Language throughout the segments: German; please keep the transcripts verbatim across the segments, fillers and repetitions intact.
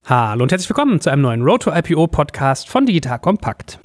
Hallo und herzlich willkommen zu einem neuen Road to I P O Podcast von Digital Compact.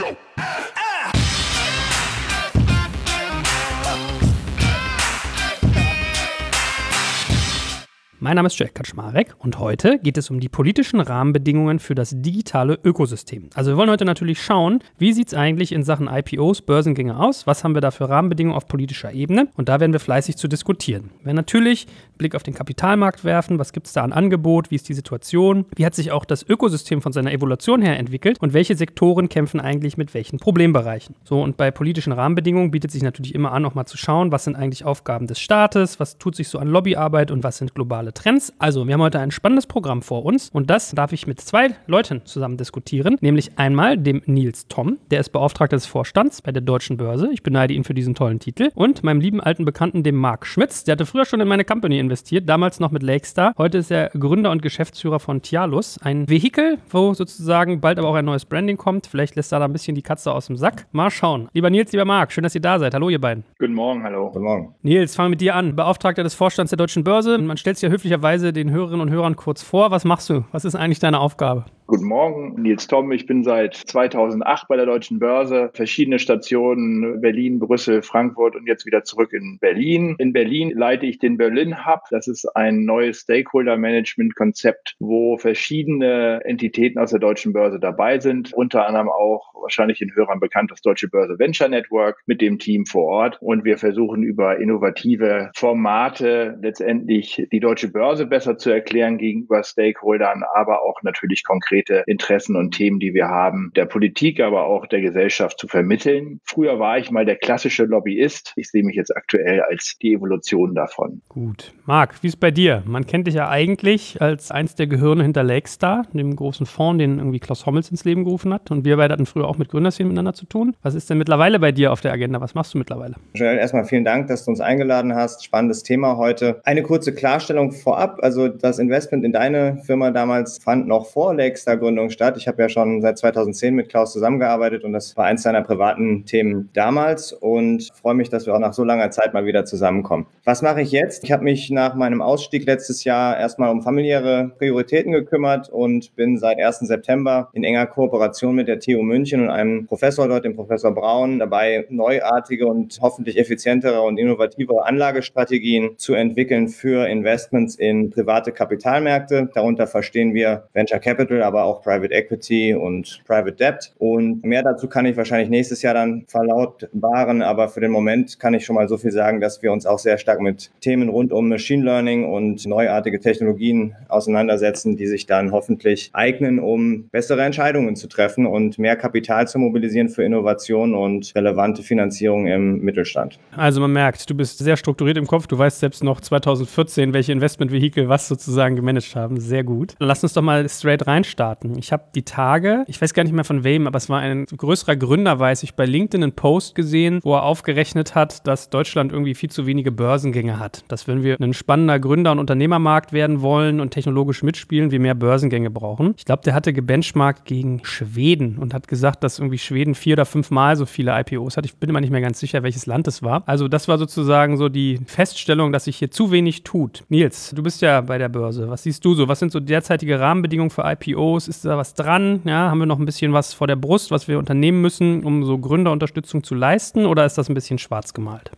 Mein Name ist Jack Kaczmarek und heute geht es um die politischen Rahmenbedingungen für das digitale Ökosystem. Also wir wollen heute natürlich schauen, wie sieht es eigentlich in Sachen I P Os, Börsengänge aus, was haben wir da für Rahmenbedingungen auf politischer Ebene und da werden wir fleißig zu diskutieren. Wir werden natürlich einen Blick auf den Kapitalmarkt werfen, was gibt es da an Angebot, wie ist die Situation, wie hat sich auch das Ökosystem von seiner Evolution her entwickelt und welche Sektoren kämpfen eigentlich mit welchen Problembereichen. So, und bei politischen Rahmenbedingungen bietet sich natürlich immer an, auch mal zu schauen, was sind eigentlich Aufgaben des Staates, was tut sich so an Lobbyarbeit und was sind globale Trends. Also, wir haben heute ein spannendes Programm vor uns und das darf ich mit zwei Leuten zusammen diskutieren, nämlich einmal dem Nils Tom, der ist Beauftragter des Vorstands bei der Deutschen Börse. Ich beneide ihn für diesen tollen Titel. Und meinem lieben alten Bekannten, dem Marc Schmitz, der hatte früher schon in meine Company investiert, damals noch mit Lakestar. Heute ist er Gründer und Geschäftsführer von Tialus, ein Vehikel, wo sozusagen bald aber auch ein neues Branding kommt. Vielleicht lässt er da ein bisschen die Katze aus dem Sack. Mal schauen. Lieber Nils, lieber Marc, schön, dass ihr da seid. Hallo, ihr beiden. Guten Morgen, hallo. Guten Morgen. Nils, fangen wir mit dir an. Beauftragter des Vorstands der Deutschen Börse. Man stellt sich ja höflicherweise den Hörerinnen und Hörern kurz vor. Was machst du? Was ist eigentlich deine Aufgabe? Guten Morgen, Nils Tom. Ich bin seit zweitausendacht bei der Deutschen Börse. Verschiedene Stationen, Berlin, Brüssel, Frankfurt und jetzt wieder zurück in Berlin. In Berlin leite ich den Berlin Hub. Das ist ein neues Stakeholder-Management-Konzept, wo verschiedene Entitäten aus der Deutschen Börse dabei sind. Unter anderem auch wahrscheinlich den Hörern bekannt das Deutsche Börse Venture Network mit dem Team vor Ort. Und wir versuchen über innovative Formate letztendlich die Deutsche Börse besser zu erklären gegenüber Stakeholdern, aber auch natürlich konkret Interessen und Themen, die wir haben, der Politik, aber auch der Gesellschaft zu vermitteln. Früher war ich mal der klassische Lobbyist. Ich sehe mich jetzt aktuell als die Evolution davon. Gut. Marc, wie ist es bei dir? Man kennt dich ja eigentlich als eins der Gehirne hinter Lakestar, dem großen Fonds, den irgendwie Klaus Hommels ins Leben gerufen hat. Und wir beide hatten früher auch mit Gründerszenen miteinander zu tun. Was ist denn mittlerweile bei dir auf der Agenda? Was machst du mittlerweile? Joel, erstmal vielen Dank, dass du uns eingeladen hast. Spannendes Thema heute. Eine kurze Klarstellung vorab. Also das Investment in deine Firma damals fand noch vor Lakestar Gründung statt. Ich habe ja schon seit zweitausendzehn mit Klaus zusammengearbeitet und das war eins seiner privaten Themen damals und freue mich, dass wir auch nach so langer Zeit mal wieder zusammenkommen. Was mache ich jetzt? Ich habe mich nach meinem Ausstieg letztes Jahr erstmal um familiäre Prioritäten gekümmert und bin seit ersten September in enger Kooperation mit der T U München und einem Professor dort, dem Professor Braun, dabei neuartige und hoffentlich effizientere und innovativere Anlagestrategien zu entwickeln für Investments in private Kapitalmärkte. Darunter verstehen wir Venture Capital, aber auch Private Equity und Private Debt. Und mehr dazu kann ich wahrscheinlich nächstes Jahr dann verlautbaren, aber für den Moment kann ich schon mal so viel sagen, dass wir uns auch sehr stark mit Themen rund um Machine Learning und neuartige Technologien auseinandersetzen, die sich dann hoffentlich eignen, um bessere Entscheidungen zu treffen und mehr Kapital zu mobilisieren für Innovation und relevante Finanzierung im Mittelstand. Also man merkt, du bist sehr strukturiert im Kopf. Du weißt selbst noch zweitausendvierzehn, welche Investmentvehikel was sozusagen gemanagt haben. Sehr gut. Dann lass uns doch mal straight reinstarten. Ich habe die Tage, ich weiß gar nicht mehr von wem, aber es war ein größerer Gründer, weiß ich, bei LinkedIn einen Post gesehen, wo er aufgerechnet hat, dass Deutschland irgendwie viel zu wenige Börsengänge hat. Dass wenn wir ein spannender Gründer- und Unternehmermarkt werden wollen und technologisch mitspielen, wir mehr Börsengänge brauchen. Ich glaube, der hatte gebenchmarkt gegen Schweden und hat gesagt, dass irgendwie Schweden vier oder fünfmal so viele I P Os hat. Ich bin immer nicht mehr ganz sicher, welches Land es war. Also das war sozusagen so die Feststellung, dass sich hier zu wenig tut. Nils, du bist ja bei der Börse. Was siehst du so? Was sind so derzeitige Rahmenbedingungen für I P Os? Ist da was dran? Ja, haben wir noch ein bisschen was vor der Brust, was wir unternehmen müssen, um so Gründerunterstützung zu leisten? Oder ist das ein bisschen schwarz gemalt?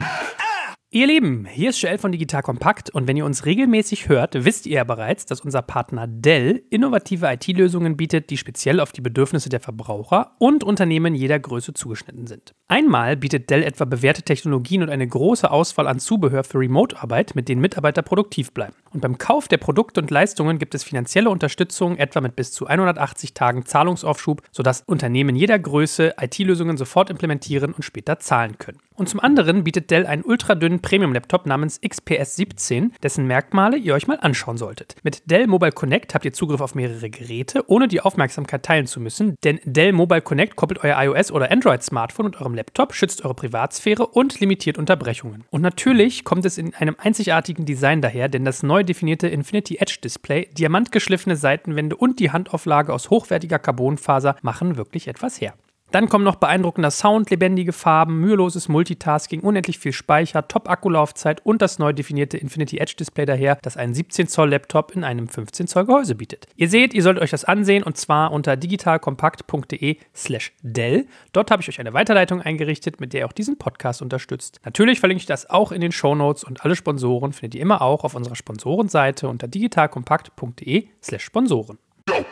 Ihr Lieben, hier ist Joel von Digital Compact und wenn ihr uns regelmäßig hört, wisst ihr ja bereits, dass unser Partner Dell innovative I T-Lösungen bietet, die speziell auf die Bedürfnisse der Verbraucher und Unternehmen jeder Größe zugeschnitten sind. Einmal bietet Dell etwa bewährte Technologien und eine große Auswahl an Zubehör für Remote-Arbeit, mit denen Mitarbeiter produktiv bleiben. Und beim Kauf der Produkte und Leistungen gibt es finanzielle Unterstützung, etwa mit bis zu hundertachtzig Tagen Zahlungsaufschub, sodass Unternehmen jeder Größe I T-Lösungen sofort implementieren und später zahlen können. Und zum anderen bietet Dell einen ultradünnen Premium-Laptop namens X P S siebzehn, dessen Merkmale ihr euch mal anschauen solltet. Mit Dell Mobile Connect habt ihr Zugriff auf mehrere Geräte, ohne die Aufmerksamkeit teilen zu müssen, denn Dell Mobile Connect koppelt euer iOS- oder Android-Smartphone und eurem Laptop, schützt eure Privatsphäre und limitiert Unterbrechungen. Und natürlich kommt es in einem einzigartigen Design daher, denn das neu definierte Infinity Edge Display, diamantgeschliffene Seitenwände und die Handauflage aus hochwertiger Carbonfaser machen wirklich etwas her. Dann kommen noch beeindruckender Sound, lebendige Farben, müheloses Multitasking, unendlich viel Speicher, Top-Akkulaufzeit und das neu definierte Infinity Edge Display daher, das einen siebzehn Zoll Laptop in einem fünfzehn Zoll Gehäuse bietet. Ihr seht, ihr solltet euch das ansehen und zwar unter digitalkompakt.de slash Dell. Dort habe ich euch eine Weiterleitung eingerichtet, mit der ihr auch diesen Podcast unterstützt. Natürlich verlinke ich das auch in den Shownotes und alle Sponsoren findet ihr immer auch auf unserer Sponsorenseite unter digitalkompakt.de slash Sponsoren.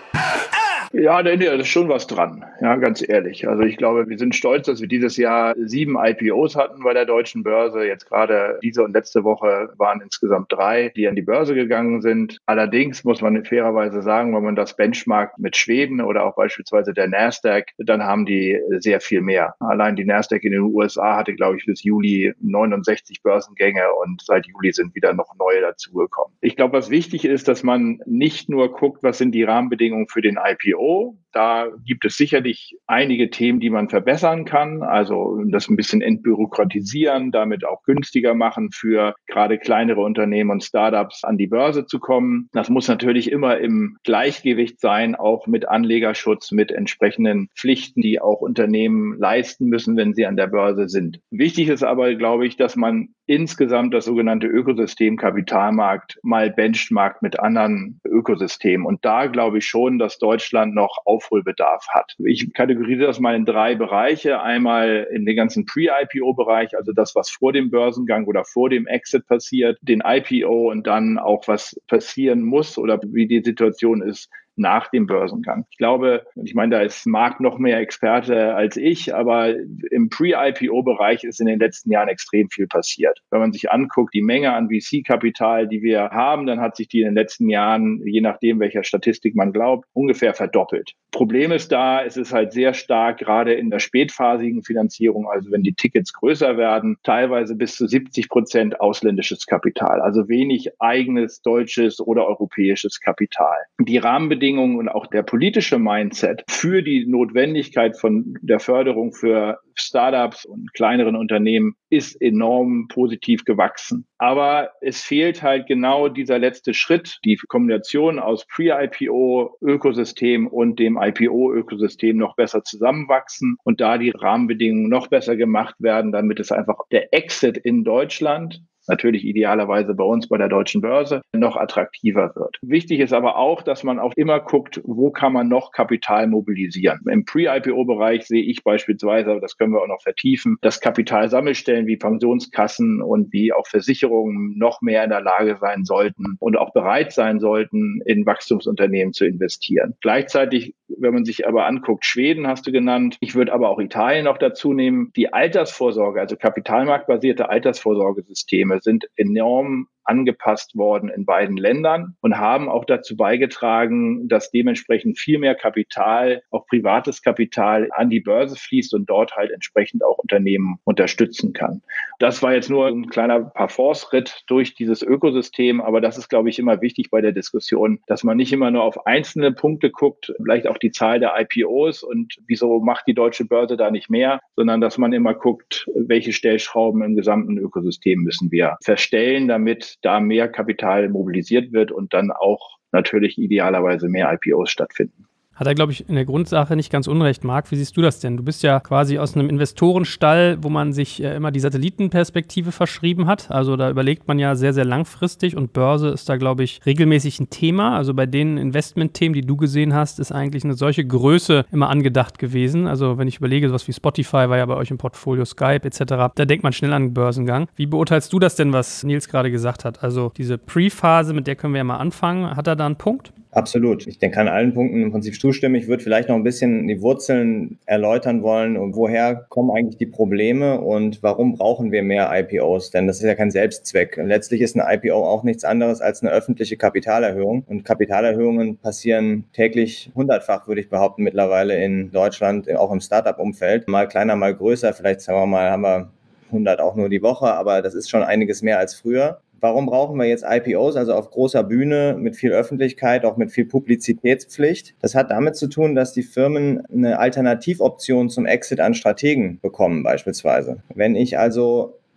Ja, da ist schon was dran, ja, ganz ehrlich. Also ich glaube, wir sind stolz, dass wir dieses Jahr sieben I P Os hatten bei der deutschen Börse. Jetzt gerade diese und letzte Woche waren insgesamt drei, die an die Börse gegangen sind. Allerdings muss man fairerweise sagen, wenn man das benchmarkt mit Schweden oder auch beispielsweise der Nasdaq, dann haben die sehr viel mehr. Allein die Nasdaq in den U S A hatte, glaube ich, bis Juli neunundsechzig Börsengänge und seit Juli sind wieder noch neue dazugekommen. Ich glaube, was wichtig ist, dass man nicht nur guckt, was sind die Rahmenbedingungen für den I P O. Da gibt es sicherlich einige Themen, die man verbessern kann. Also das ein bisschen entbürokratisieren, damit auch günstiger machen für gerade kleinere Unternehmen und Startups an die Börse zu kommen. Das muss natürlich immer im Gleichgewicht sein, auch mit Anlegerschutz, mit entsprechenden Pflichten, die auch Unternehmen leisten müssen, wenn sie an der Börse sind. Wichtig ist aber, glaube ich, dass man insgesamt das sogenannte Ökosystem Kapitalmarkt mal benchmarkt mit anderen Ökosystemen. Und da glaube ich schon, dass Deutschland noch Aufholbedarf hat. Ich kategorisiere das mal in drei Bereiche. Einmal in den ganzen Pre-I P O-Bereich, also das, was vor dem Börsengang oder vor dem Exit passiert, den I P O und dann auch, was passieren muss oder wie die Situation ist nach dem Börsengang. Ich glaube, ich meine, da ist Marc noch mehr Experte als ich, aber im Pre-I P O-Bereich ist in den letzten Jahren extrem viel passiert. Wenn man sich anguckt, die Menge an V C-Kapital, die wir haben, dann hat sich die in den letzten Jahren, je nachdem, welcher Statistik man glaubt, ungefähr verdoppelt. Problem ist da, es ist halt sehr stark, gerade in der spätphasigen Finanzierung, also wenn die Tickets größer werden, teilweise bis zu siebzig Prozent ausländisches Kapital, also wenig eigenes deutsches oder europäisches Kapital. Die Rahmenbedingungen und auch der politische Mindset für die Notwendigkeit von der Förderung für Startups und kleineren Unternehmen ist enorm positiv gewachsen. Aber es fehlt halt genau dieser letzte Schritt, die Kombination aus Pre-I P O-Ökosystem und dem I P O-Ökosystem noch besser zusammenwachsen und da die Rahmenbedingungen noch besser gemacht werden, damit es einfach der Exit in Deutschland, natürlich idealerweise bei uns bei der deutschen Börse, noch attraktiver wird. Wichtig ist aber auch, dass man auch immer guckt, wo kann man noch Kapital mobilisieren. Im Pre-I P O-Bereich sehe ich beispielsweise, das können wir auch noch vertiefen, dass Kapitalsammelstellen wie Pensionskassen und wie auch Versicherungen noch mehr in der Lage sein sollten und auch bereit sein sollten, in Wachstumsunternehmen zu investieren. Gleichzeitig, wenn man sich aber anguckt, Schweden hast du genannt, ich würde aber auch Italien noch dazu nehmen, die Altersvorsorge, also kapitalmarktbasierte Altersvorsorgesysteme sind enorm angepasst worden in beiden Ländern und haben auch dazu beigetragen, dass dementsprechend viel mehr Kapital, auch privates Kapital, an die Börse fließt und dort halt entsprechend auch Unternehmen unterstützen kann. Das war jetzt nur ein kleiner Parforce-Ritt durch dieses Ökosystem, aber das ist, glaube ich, immer wichtig bei der Diskussion, dass man nicht immer nur auf einzelne Punkte guckt, vielleicht auch die Zahl der I P Os und wieso macht die deutsche Börse da nicht mehr, sondern dass man immer guckt, welche Stellschrauben im gesamten Ökosystem müssen wir verstellen, damit da mehr Kapital mobilisiert wird und dann auch natürlich idealerweise mehr I P Os stattfinden. Hat er, glaube ich, in der Grundsache nicht ganz unrecht, Marc. Wie siehst du das denn? Du bist ja quasi aus einem Investorenstall, wo man sich äh, immer die Satellitenperspektive verschrieben hat. Also da überlegt man ja sehr, sehr langfristig und Börse ist da, glaube ich, regelmäßig ein Thema. Also bei den Investmentthemen, die du gesehen hast, ist eigentlich eine solche Größe immer angedacht gewesen. Also wenn ich überlege, sowas wie Spotify war ja bei euch im Portfolio, Skype et cetera, da denkt man schnell an den Börsengang. Wie beurteilst du das denn, was Nils gerade gesagt hat? Also diese Pre-Phase, mit der können wir ja mal anfangen. Hat er da einen Punkt? Absolut. Ich denke, an allen Punkten im Prinzip zustimmen. Ich würde vielleicht noch ein bisschen die Wurzeln erläutern wollen und woher kommen eigentlich die Probleme und warum brauchen wir mehr I P Os? Denn das ist ja kein Selbstzweck. Letztlich ist eine I P O auch nichts anderes als eine öffentliche Kapitalerhöhung. Und Kapitalerhöhungen passieren täglich hundertfach, würde ich behaupten, mittlerweile in Deutschland, auch im Startup-Umfeld. Mal kleiner, mal größer. Vielleicht, sagen wir mal, haben wir hundert auch nur die Woche, aber das ist schon einiges mehr als früher. Warum brauchen wir jetzt I P Os, also auf großer Bühne, mit viel Öffentlichkeit, auch mit viel Publizitätspflicht? Das hat damit zu tun, dass die Firmen eine Alternativoption zum Exit an Strategen bekommen beispielsweise. Wenn ich also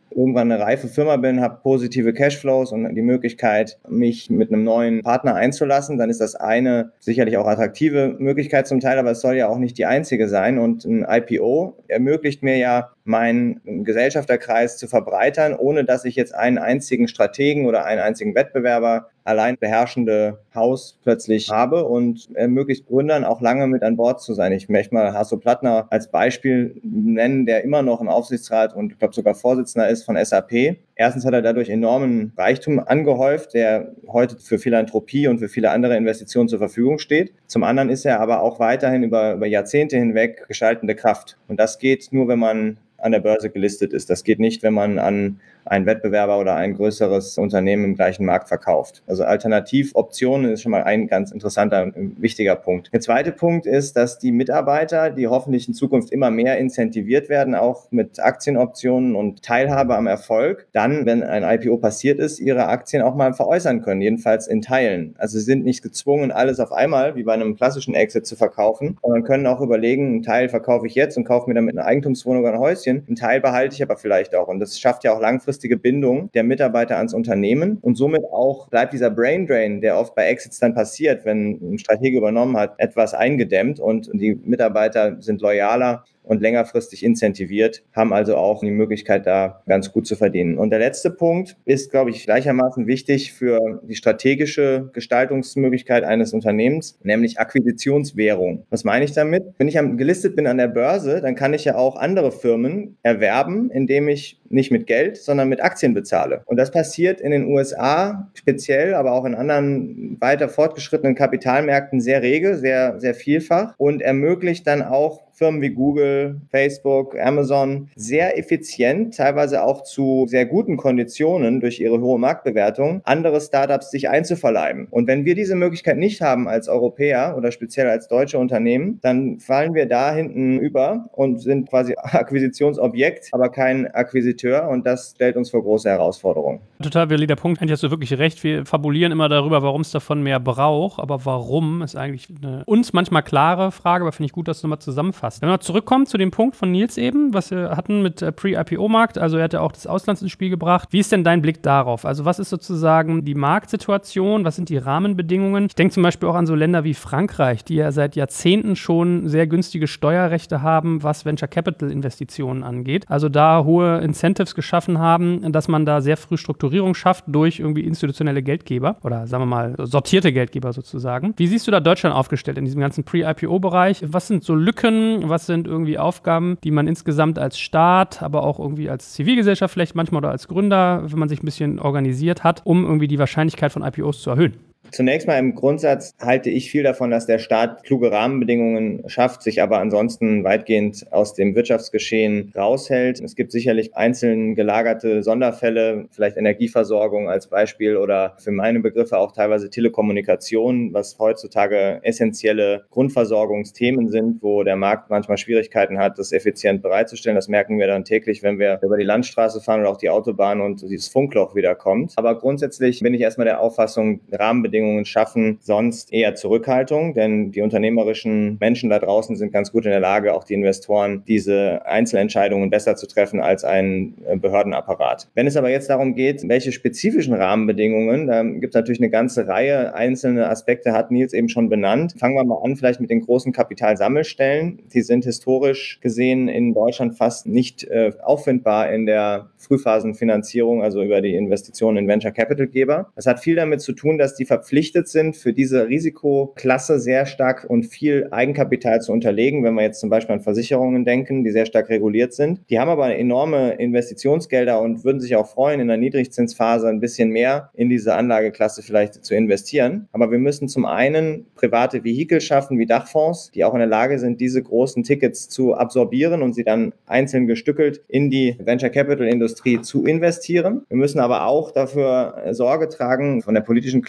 irgendwann eine reife Firma bin, habe positive Cashflows und die Möglichkeit, mich mit einem neuen Partner einzulassen, dann ist das eine sicherlich auch attraktive Möglichkeit zum Teil, aber es soll ja auch nicht die einzige sein. Und ein I P O ermöglicht mir ja, meinen Gesellschafterkreis zu verbreitern, ohne dass ich jetzt einen einzigen Strategen oder einen einzigen Wettbewerber allein beherrschende Haus plötzlich habe und ermöglicht Gründern auch lange mit an Bord zu sein. Ich möchte mal Hasso Plattner als Beispiel nennen, der immer noch im Aufsichtsrat und ich glaube sogar Vorsitzender ist von S A P. Erstens hat er dadurch enormen Reichtum angehäuft, der heute für Philanthropie und für viele andere Investitionen zur Verfügung steht. Zum anderen ist er aber auch weiterhin über, über Jahrzehnte hinweg gestaltende Kraft. Und das geht nur, wenn man an der Börse gelistet ist. Das geht nicht, wenn man an einen Wettbewerber oder ein größeres Unternehmen im gleichen Markt verkauft. Also Alternativoptionen ist schon mal ein ganz interessanter und wichtiger Punkt. Der zweite Punkt ist, dass die Mitarbeiter, die hoffentlich in Zukunft immer mehr incentiviert werden, auch mit Aktienoptionen und Teilhabe am Erfolg, dann, wenn ein I P O passiert ist, ihre Aktien auch mal veräußern können, jedenfalls in Teilen. Also sie sind nicht gezwungen, alles auf einmal, wie bei einem klassischen Exit, zu verkaufen, sondern können auch überlegen, einen Teil verkaufe ich jetzt und kaufe mir damit eine Eigentumswohnung oder ein Häuschen, einen Teil behalte ich aber vielleicht auch. Und das schafft ja auch langfristig Bindung der Mitarbeiter ans Unternehmen und somit auch bleibt dieser Brain Drain, der oft bei Exits dann passiert, wenn ein Stratege übernommen hat, etwas eingedämmt und die Mitarbeiter sind loyaler und längerfristig incentiviert, haben also auch die Möglichkeit, da ganz gut zu verdienen. Und der letzte Punkt ist, glaube ich, gleichermaßen wichtig für die strategische Gestaltungsmöglichkeit eines Unternehmens, nämlich Akquisitionswährung. Was meine ich damit? Wenn ich gelistet bin an der Börse, dann kann ich ja auch andere Firmen erwerben, indem ich nicht mit Geld, sondern mit Aktien bezahle. Und das passiert in den U S A speziell, aber auch in anderen weiter fortgeschrittenen Kapitalmärkten sehr rege, sehr, sehr vielfach und ermöglicht dann auch Firmen wie Google, Facebook, Amazon sehr effizient, teilweise auch zu sehr guten Konditionen durch ihre hohe Marktbewertung, andere Startups sich einzuverleiben. Und wenn wir diese Möglichkeit nicht haben als Europäer oder speziell als deutsche Unternehmen, dann fallen wir da hinten über und sind quasi Akquisitionsobjekt, aber kein Akquisiteur und das stellt uns vor große Herausforderungen. Total valider Punkt, eigentlich hast du wirklich recht. Wir fabulieren immer darüber, warum es davon mehr braucht, aber warum ist eigentlich eine uns manchmal klare Frage, aber finde ich gut, dass du nochmal zusammenfasst. Wenn wir zurückkommen zu dem Punkt von Nils eben, was wir hatten mit äh, Pre-I P O-Markt, also er hat ja auch das Ausland ins Spiel gebracht. Wie ist denn dein Blick darauf? Also was ist sozusagen die Marktsituation? Was sind die Rahmenbedingungen? Ich denke zum Beispiel auch an so Länder wie Frankreich, die ja seit Jahrzehnten schon sehr günstige Steuerrechte haben, was Venture-Capital-Investitionen angeht. Also da hohe Incentives geschaffen haben, dass man da sehr früh Strukturierung schafft durch irgendwie institutionelle Geldgeber oder sagen wir mal sortierte Geldgeber sozusagen. Wie siehst du da Deutschland aufgestellt in diesem ganzen Pre-I P O-Bereich? Was sind so Lücken? Was sind irgendwie Aufgaben, die man insgesamt als Staat, aber auch irgendwie als Zivilgesellschaft vielleicht manchmal oder als Gründer, wenn man sich ein bisschen organisiert hat, um irgendwie die Wahrscheinlichkeit von I P Os zu erhöhen? Zunächst mal im Grundsatz halte ich viel davon, dass der Staat kluge Rahmenbedingungen schafft, sich aber ansonsten weitgehend aus dem Wirtschaftsgeschehen raushält. Es gibt sicherlich einzeln gelagerte Sonderfälle, vielleicht Energieversorgung als Beispiel oder für meine Begriffe auch teilweise Telekommunikation, was heutzutage essentielle Grundversorgungsthemen sind, wo der Markt manchmal Schwierigkeiten hat, das effizient bereitzustellen. Das merken wir dann täglich, wenn wir über die Landstraße fahren oder auch die Autobahn und dieses Funkloch wieder kommt. Aber grundsätzlich bin ich erstmal der Auffassung, Rahmenbedingungen schaffen, sonst eher Zurückhaltung, denn die unternehmerischen Menschen da draußen sind ganz gut in der Lage, auch die Investoren, diese Einzelentscheidungen besser zu treffen als ein Behördenapparat. Wenn es aber jetzt darum geht, welche spezifischen Rahmenbedingungen, da gibt es natürlich eine ganze Reihe einzelne Aspekte, hat Nils eben schon benannt. Fangen wir mal an, vielleicht mit den großen Kapitalsammelstellen. Die sind historisch gesehen in Deutschland fast nicht äh, auffindbar in der Frühphasenfinanzierung, also über die Investitionen in Venture Capital Geber. Das hat viel damit zu tun, dass die verpflichtet sind, für diese Risikoklasse sehr stark und viel Eigenkapital zu unterlegen, wenn wir jetzt zum Beispiel an Versicherungen denken, die sehr stark reguliert sind. Die haben aber enorme Investitionsgelder und würden sich auch freuen, in der Niedrigzinsphase ein bisschen mehr in diese Anlageklasse vielleicht zu investieren. Aber wir müssen zum einen private Vehikel schaffen, wie Dachfonds, die auch in der Lage sind, diese großen Tickets zu absorbieren und sie dann einzeln gestückelt in die Venture-Capital-Industrie zu investieren. Wir müssen aber auch dafür Sorge tragen, von der politischen Klasse über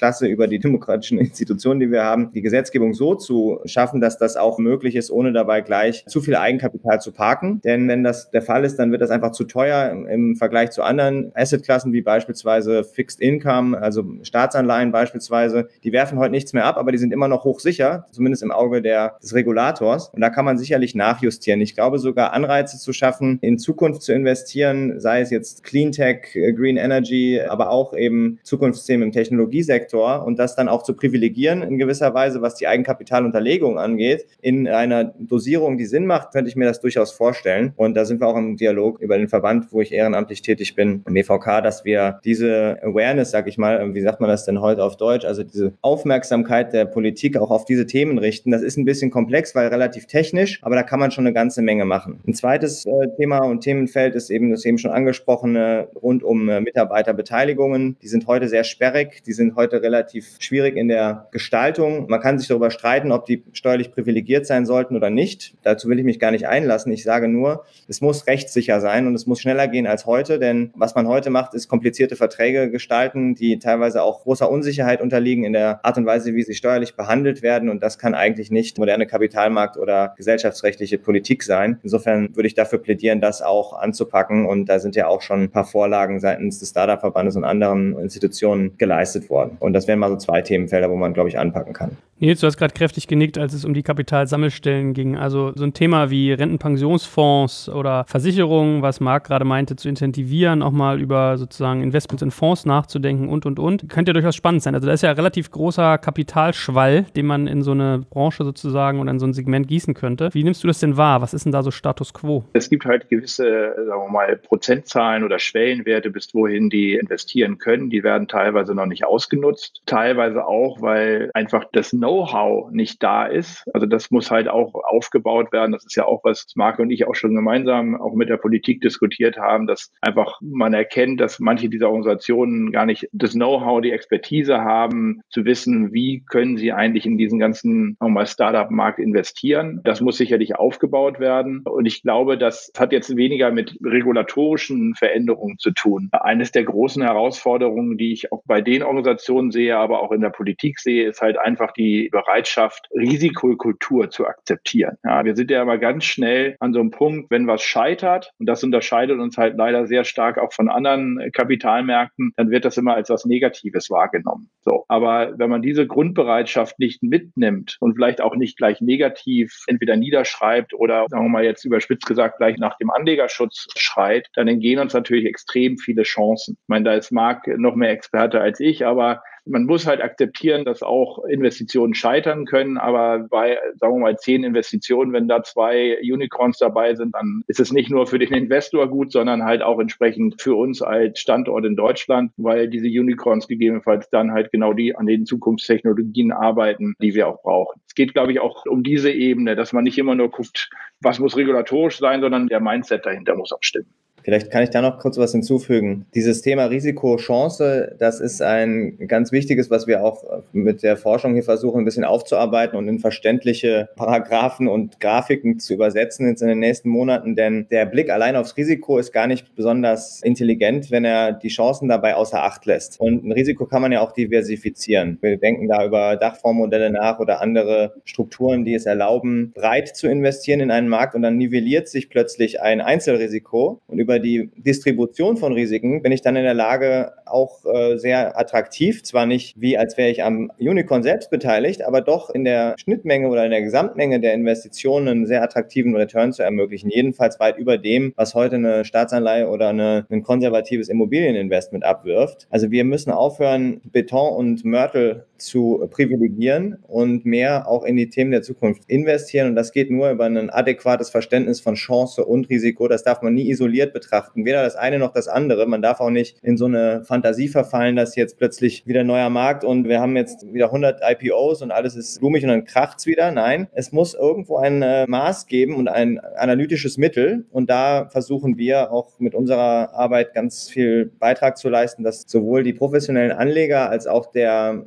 die demokratischen Institutionen, die wir haben, die Gesetzgebung so zu schaffen, dass das auch möglich ist, ohne dabei gleich zu viel Eigenkapital zu parken. Denn wenn das der Fall ist, dann wird das einfach zu teuer im Vergleich zu anderen Assetklassen, wie beispielsweise Fixed Income, also Staatsanleihen beispielsweise. Die werfen heute nichts mehr ab, aber die sind immer noch hochsicher, zumindest im Auge der, des Regulators. Und da kann man sicherlich nachjustieren. Ich glaube sogar Anreize zu schaffen, in Zukunft zu investieren, sei es jetzt Cleantech, Green Energy, aber auch eben Zukunftsthemen im Technologiesektor und das dann auch zu privilegieren in gewisser Weise, was die Eigenkapitalunterlegung angeht. In einer Dosierung, die Sinn macht, könnte ich mir das durchaus vorstellen. Und da sind wir auch im Dialog über den Verband, wo ich ehrenamtlich tätig bin, im E V K, dass wir diese Awareness, sag ich mal, wie sagt man das denn heute auf Deutsch, also diese Aufmerksamkeit der Politik auch auf diese Themen richten. Das ist ein bisschen komplex, weil relativ technisch, aber da kann man schon eine ganze Menge machen. Ein zweites äh, Thema und Themenfeld ist eben das eben schon angesprochene rund um äh, Mitarbeiterbeteiligungen. Die sind heute sehr sperrig, die sind heute relativ schwierig in der Gestaltung. Man kann sich darüber streiten, ob die steuerlich privilegiert sein sollten oder nicht. Dazu will ich mich gar nicht einlassen. Ich sage nur, es muss rechtssicher sein und es muss schneller gehen als heute, denn was man heute macht, ist komplizierte Verträge gestalten, die teilweise auch großer Unsicherheit unterliegen in der Art und Weise, wie sie steuerlich behandelt werden, und das kann eigentlich nicht moderne Kapitalmarkt- oder gesellschaftsrechtliche Politik sein. Insofern würde ich dafür plädieren, das auch anzupacken, und da sind ja auch schon ein paar Vorlagen seitens des Startup-Verbandes und anderen Institutionen geleistet worden. Und das wären mal so zwei Themenfelder, wo man, glaube ich, anpacken kann. Nils, du hast gerade kräftig genickt, als es um die Kapitalsammelstellen ging. Also so ein Thema wie Rentenpensionsfonds oder Versicherungen, was Marc gerade meinte, zu incentivieren, auch mal über sozusagen Investments in Fonds nachzudenken und, und, und. Könnte ja durchaus spannend sein. Also da ist ja ein relativ großer Kapitalschwall, den man in so eine Branche sozusagen oder in so ein Segment gießen könnte. Wie nimmst du das denn wahr? Was ist denn da so Status quo? Es gibt halt gewisse, sagen wir mal, Prozentzahlen oder Schwellenwerte, bis wohin die investieren können. Die werden teilweise noch nicht ausgenutzt. Teilweise auch, weil einfach das Know-how nicht da ist. Also das muss halt auch aufgebaut werden. Das ist ja auch, was Marc und ich auch schon gemeinsam auch mit der Politik diskutiert haben, dass einfach man erkennt, dass manche dieser Organisationen gar nicht das Know-how, die Expertise haben, zu wissen, wie können sie eigentlich in diesen ganzen nochmal Startup-Markt investieren. Das muss sicherlich aufgebaut werden. Und ich glaube, das hat jetzt weniger mit regulatorischen Veränderungen zu tun. Eines der großen Herausforderungen, die ich auch bei den Organisationen sehe, aber auch in der Politik sehe, ist halt einfach die Bereitschaft, Risikokultur zu akzeptieren. Ja, wir sind ja immer ganz schnell an so einem Punkt, wenn was scheitert, und das unterscheidet uns halt leider sehr stark auch von anderen Kapitalmärkten, dann wird das immer als was Negatives wahrgenommen. So, aber wenn man diese Grundbereitschaft nicht mitnimmt und vielleicht auch nicht gleich negativ entweder niederschreibt oder, sagen wir mal jetzt überspitzt gesagt, gleich nach dem Anlegerschutz schreit, dann entgehen uns natürlich extrem viele Chancen. Ich meine, da ist Marc noch mehr Experte als ich, aber man muss halt akzeptieren, dass auch Investitionen scheitern können, aber bei, sagen wir mal, zehn Investitionen, wenn da zwei Unicorns dabei sind, dann ist es nicht nur für den Investor gut, sondern halt auch entsprechend für uns als Standort in Deutschland, weil diese Unicorns gegebenenfalls dann halt genau die an den Zukunftstechnologien arbeiten, die wir auch brauchen. Es geht, glaube ich, auch um diese Ebene, dass man nicht immer nur guckt, was muss regulatorisch sein, sondern der Mindset dahinter muss auch stimmen. Vielleicht kann ich da noch kurz was hinzufügen. Dieses Thema Risiko-Chance, das ist ein ganz wichtiges, was wir auch mit der Forschung hier versuchen, ein bisschen aufzuarbeiten und in verständliche Paragraphen und Grafiken zu übersetzen jetzt in den nächsten Monaten. Denn der Blick allein aufs Risiko ist gar nicht besonders intelligent, wenn er die Chancen dabei außer Acht lässt. Und ein Risiko kann man ja auch diversifizieren. Wir denken da über Dachfondsmodelle nach oder andere Strukturen, die es erlauben, breit zu investieren in einen Markt, und dann nivelliert sich plötzlich ein Einzelrisiko, und über Über die Distribution von Risiken bin ich dann in der Lage, auch äh, sehr attraktiv, zwar nicht wie als wäre ich am Unicorn selbst beteiligt, aber doch in der Schnittmenge oder in der Gesamtmenge der Investitionen einen sehr attraktiven Return zu ermöglichen, jedenfalls weit über dem, was heute eine Staatsanleihe oder eine, ein konservatives Immobilieninvestment abwirft. Also wir müssen aufhören, Beton und Mörtel zu privilegieren und mehr auch in die Themen der Zukunft investieren, und das geht nur über ein adäquates Verständnis von Chance und Risiko. Das darf man nie isoliert betrachten, weder das eine noch das andere. Man darf auch nicht in so eine Fantasie verfallen, dass jetzt plötzlich wieder ein neuer Markt und wir haben jetzt wieder hundert I P Os und alles ist blumig und dann kracht's wieder. Nein, es muss irgendwo ein äh, Maß geben und ein analytisches Mittel, und da versuchen wir auch mit unserer Arbeit ganz viel Beitrag zu leisten, dass sowohl die professionellen Anleger als auch der Family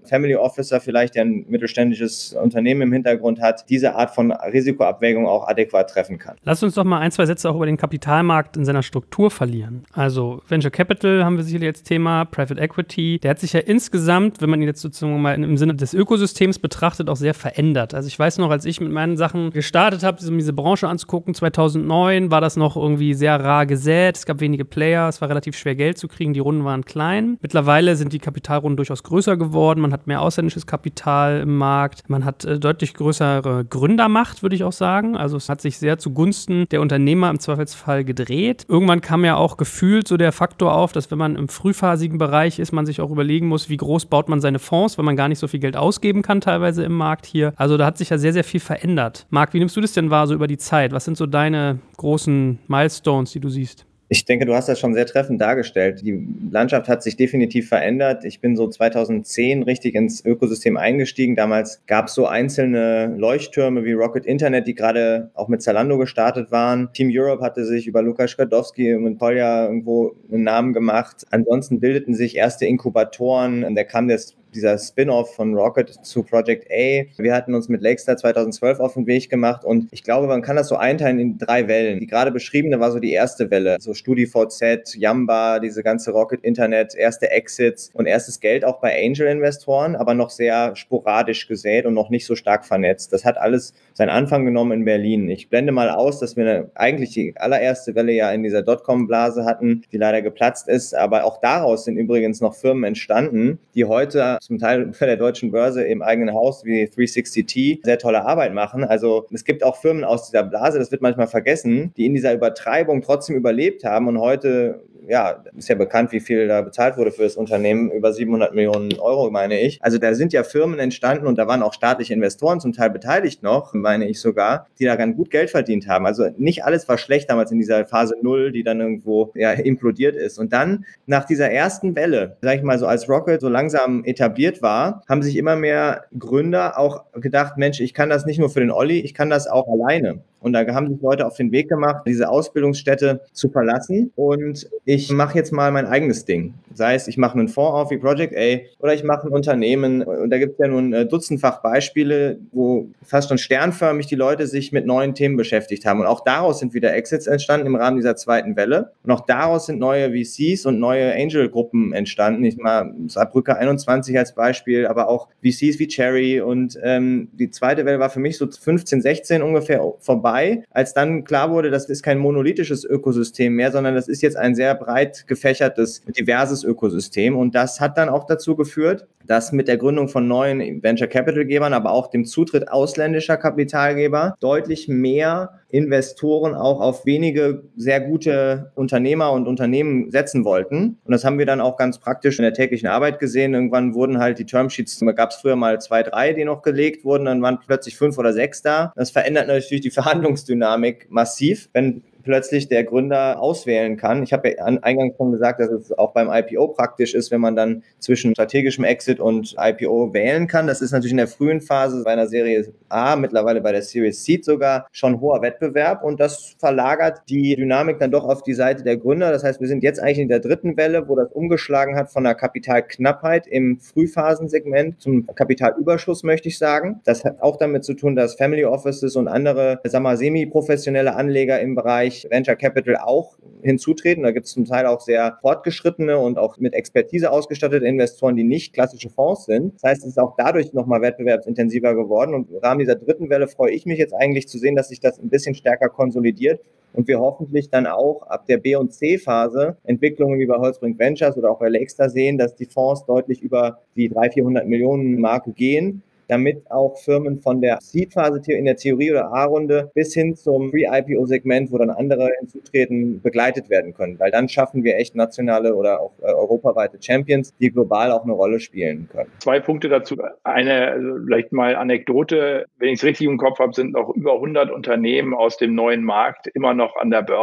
Officer vielleicht, der ein mittelständisches Unternehmen im Hintergrund hat, diese Art von Risikoabwägung auch adäquat treffen kann. Lass uns doch mal ein, zwei Sätze auch über den Kapitalmarkt in seiner Struktur verlieren. Also Venture Capital haben wir sicherlich als Thema, Private Equity, der hat sich ja insgesamt, wenn man ihn jetzt sozusagen mal im Sinne des Ökosystems betrachtet, auch sehr verändert. Also ich weiß noch, als ich mit meinen Sachen gestartet habe, um diese Branche anzugucken, zweitausendneun war das noch irgendwie sehr rar gesät, es gab wenige Player, es war relativ schwer Geld zu kriegen, die Runden waren klein. Mittlerweile sind die Kapitalrunden durchaus größer geworden, man hat mehr ausländisches Kapital im Markt, man hat äh, deutlich größere Gründermacht, würde ich auch sagen. Also es hat sich sehr zugunsten der Unternehmer im Zweifelsfall gedreht. Irgendwann kam ja auch gefühlt so der Faktor auf, dass wenn man im frühphasigen Bereich ist, man sich auch überlegen muss, wie groß baut man seine Fonds, weil man gar nicht so viel Geld ausgeben kann teilweise im Markt hier. Also da hat sich ja sehr, sehr viel verändert. Marc, wie nimmst du das denn wahr so über die Zeit? Was sind so deine großen Milestones, die du siehst? Ich denke, du hast das schon sehr treffend dargestellt. Die Landschaft hat sich definitiv verändert. Ich bin so zweitausendzehn richtig ins Ökosystem eingestiegen. Damals gab es so einzelne Leuchttürme wie Rocket Internet, die gerade auch mit Zalando gestartet waren. Team Europe hatte sich über Lukas Składowski und Polja irgendwo einen Namen gemacht. Ansonsten bildeten sich erste Inkubatoren. Da kam das dieser Spin-off von Rocket zu Project A. Wir hatten uns mit Lakestar zweitausendzwölf auf den Weg gemacht und ich glaube, man kann das so einteilen in drei Wellen. Die gerade beschriebene war so die erste Welle, so StudiVZ, Yamba, diese ganze Rocket Internet, erste Exits und erstes Geld auch bei Angel-Investoren, aber noch sehr sporadisch gesät und noch nicht so stark vernetzt. Das hat alles seinen Anfang genommen in Berlin. Ich blende mal aus, dass wir eine, eigentlich die allererste Welle ja in dieser Dotcom-Blase hatten, die leider geplatzt ist, aber auch daraus sind übrigens noch Firmen entstanden, die heute zum Teil bei der deutschen Börse im eigenen Haus wie dreihundertsechzig T sehr tolle Arbeit machen. Also es gibt auch Firmen aus dieser Blase, das wird manchmal vergessen, die in dieser Übertreibung trotzdem überlebt haben und heute, ja, ist ja bekannt, wie viel da bezahlt wurde für das Unternehmen, über siebenhundert Millionen Euro, meine ich. Also da sind ja Firmen entstanden und da waren auch staatliche Investoren zum Teil beteiligt noch, meine ich sogar, die daran gut Geld verdient haben. Also nicht alles war schlecht damals in dieser Phase Null, die dann irgendwo ja, implodiert ist. Und dann nach dieser ersten Welle, sag ich mal so, als Rocket so langsam etabliert war, haben sich immer mehr Gründer auch gedacht, Mensch, ich kann das nicht nur für den Olli, ich kann das auch alleine. Und da haben sich Leute auf den Weg gemacht, diese Ausbildungsstätte zu verlassen. Und ich mache jetzt mal mein eigenes Ding. Sei es, ich mache einen Fonds auf wie Project A oder ich mache ein Unternehmen. Und da gibt es ja nun dutzendfach Beispiele, wo fast schon sternförmig die Leute sich mit neuen Themen beschäftigt haben. Und auch daraus sind wieder Exits entstanden im Rahmen dieser zweiten Welle. Und auch daraus sind neue V Cs und neue Angel-Gruppen entstanden. Ich mal Saarbrücker einundzwanzig als Beispiel, aber auch V Cs wie Cherry. Und ähm, die zweite Welle war für mich so fünfzehn, sechzehn ungefähr vorbei, als dann klar wurde, das ist kein monolithisches Ökosystem mehr, sondern das ist jetzt ein sehr breit gefächertes, diverses Ökosystem. Und das hat dann auch dazu geführt, dass mit der Gründung von neuen Venture-Capital-Gebern, aber auch dem Zutritt ausländischer Kapitalgeber deutlich mehr Investoren auch auf wenige sehr gute Unternehmer und Unternehmen setzen wollten. Und das haben wir dann auch ganz praktisch in der täglichen Arbeit gesehen. Irgendwann wurden halt die Termsheets, da gab es früher mal zwei, drei, die noch gelegt wurden, dann waren plötzlich fünf oder sechs da. Das verändert natürlich die Verhandlungsdynamik massiv, wenn plötzlich der Gründer auswählen kann. Ich habe ja eingangs schon gesagt, dass es auch beim I P O praktisch ist, wenn man dann zwischen strategischem Exit und I P O wählen kann. Das ist natürlich in der frühen Phase bei einer Serie A, mittlerweile bei der Series Seed sogar, schon hoher Wettbewerb und das verlagert die Dynamik dann doch auf die Seite der Gründer. Das heißt, wir sind jetzt eigentlich in der dritten Welle, wo das umgeschlagen hat von einer Kapitalknappheit im Frühphasensegment zum Kapitalüberschuss, möchte ich sagen. Das hat auch damit zu tun, dass Family Offices und andere, sagen wir mal, semi-professionelle Anleger im Bereich Venture Capital auch hinzutreten. Da gibt es zum Teil auch sehr fortgeschrittene und auch mit Expertise ausgestattete Investoren, die nicht klassische Fonds sind. Das heißt, es ist auch dadurch nochmal wettbewerbsintensiver geworden. Und im Rahmen dieser dritten Welle freue ich mich jetzt eigentlich zu sehen, dass sich das ein bisschen stärker konsolidiert und wir hoffentlich dann auch ab der B- und C-Phase Entwicklungen wie bei Holzbrink Ventures oder auch bei Lakestar sehen, dass die Fonds deutlich über die dreihundert, vierhundert Millionen Marke gehen, damit auch Firmen von der Seed-Phase in der Theorie oder A-Runde bis hin zum Pre-I P O-Segment, wo dann andere hinzutreten, begleitet werden können. Weil dann schaffen wir echt nationale oder auch äh, europaweite Champions, die global auch eine Rolle spielen können. Zwei Punkte dazu. Eine, also vielleicht mal Anekdote. Wenn ich es richtig im Kopf habe, sind noch über hundert Unternehmen aus dem neuen Markt immer noch an der Börse.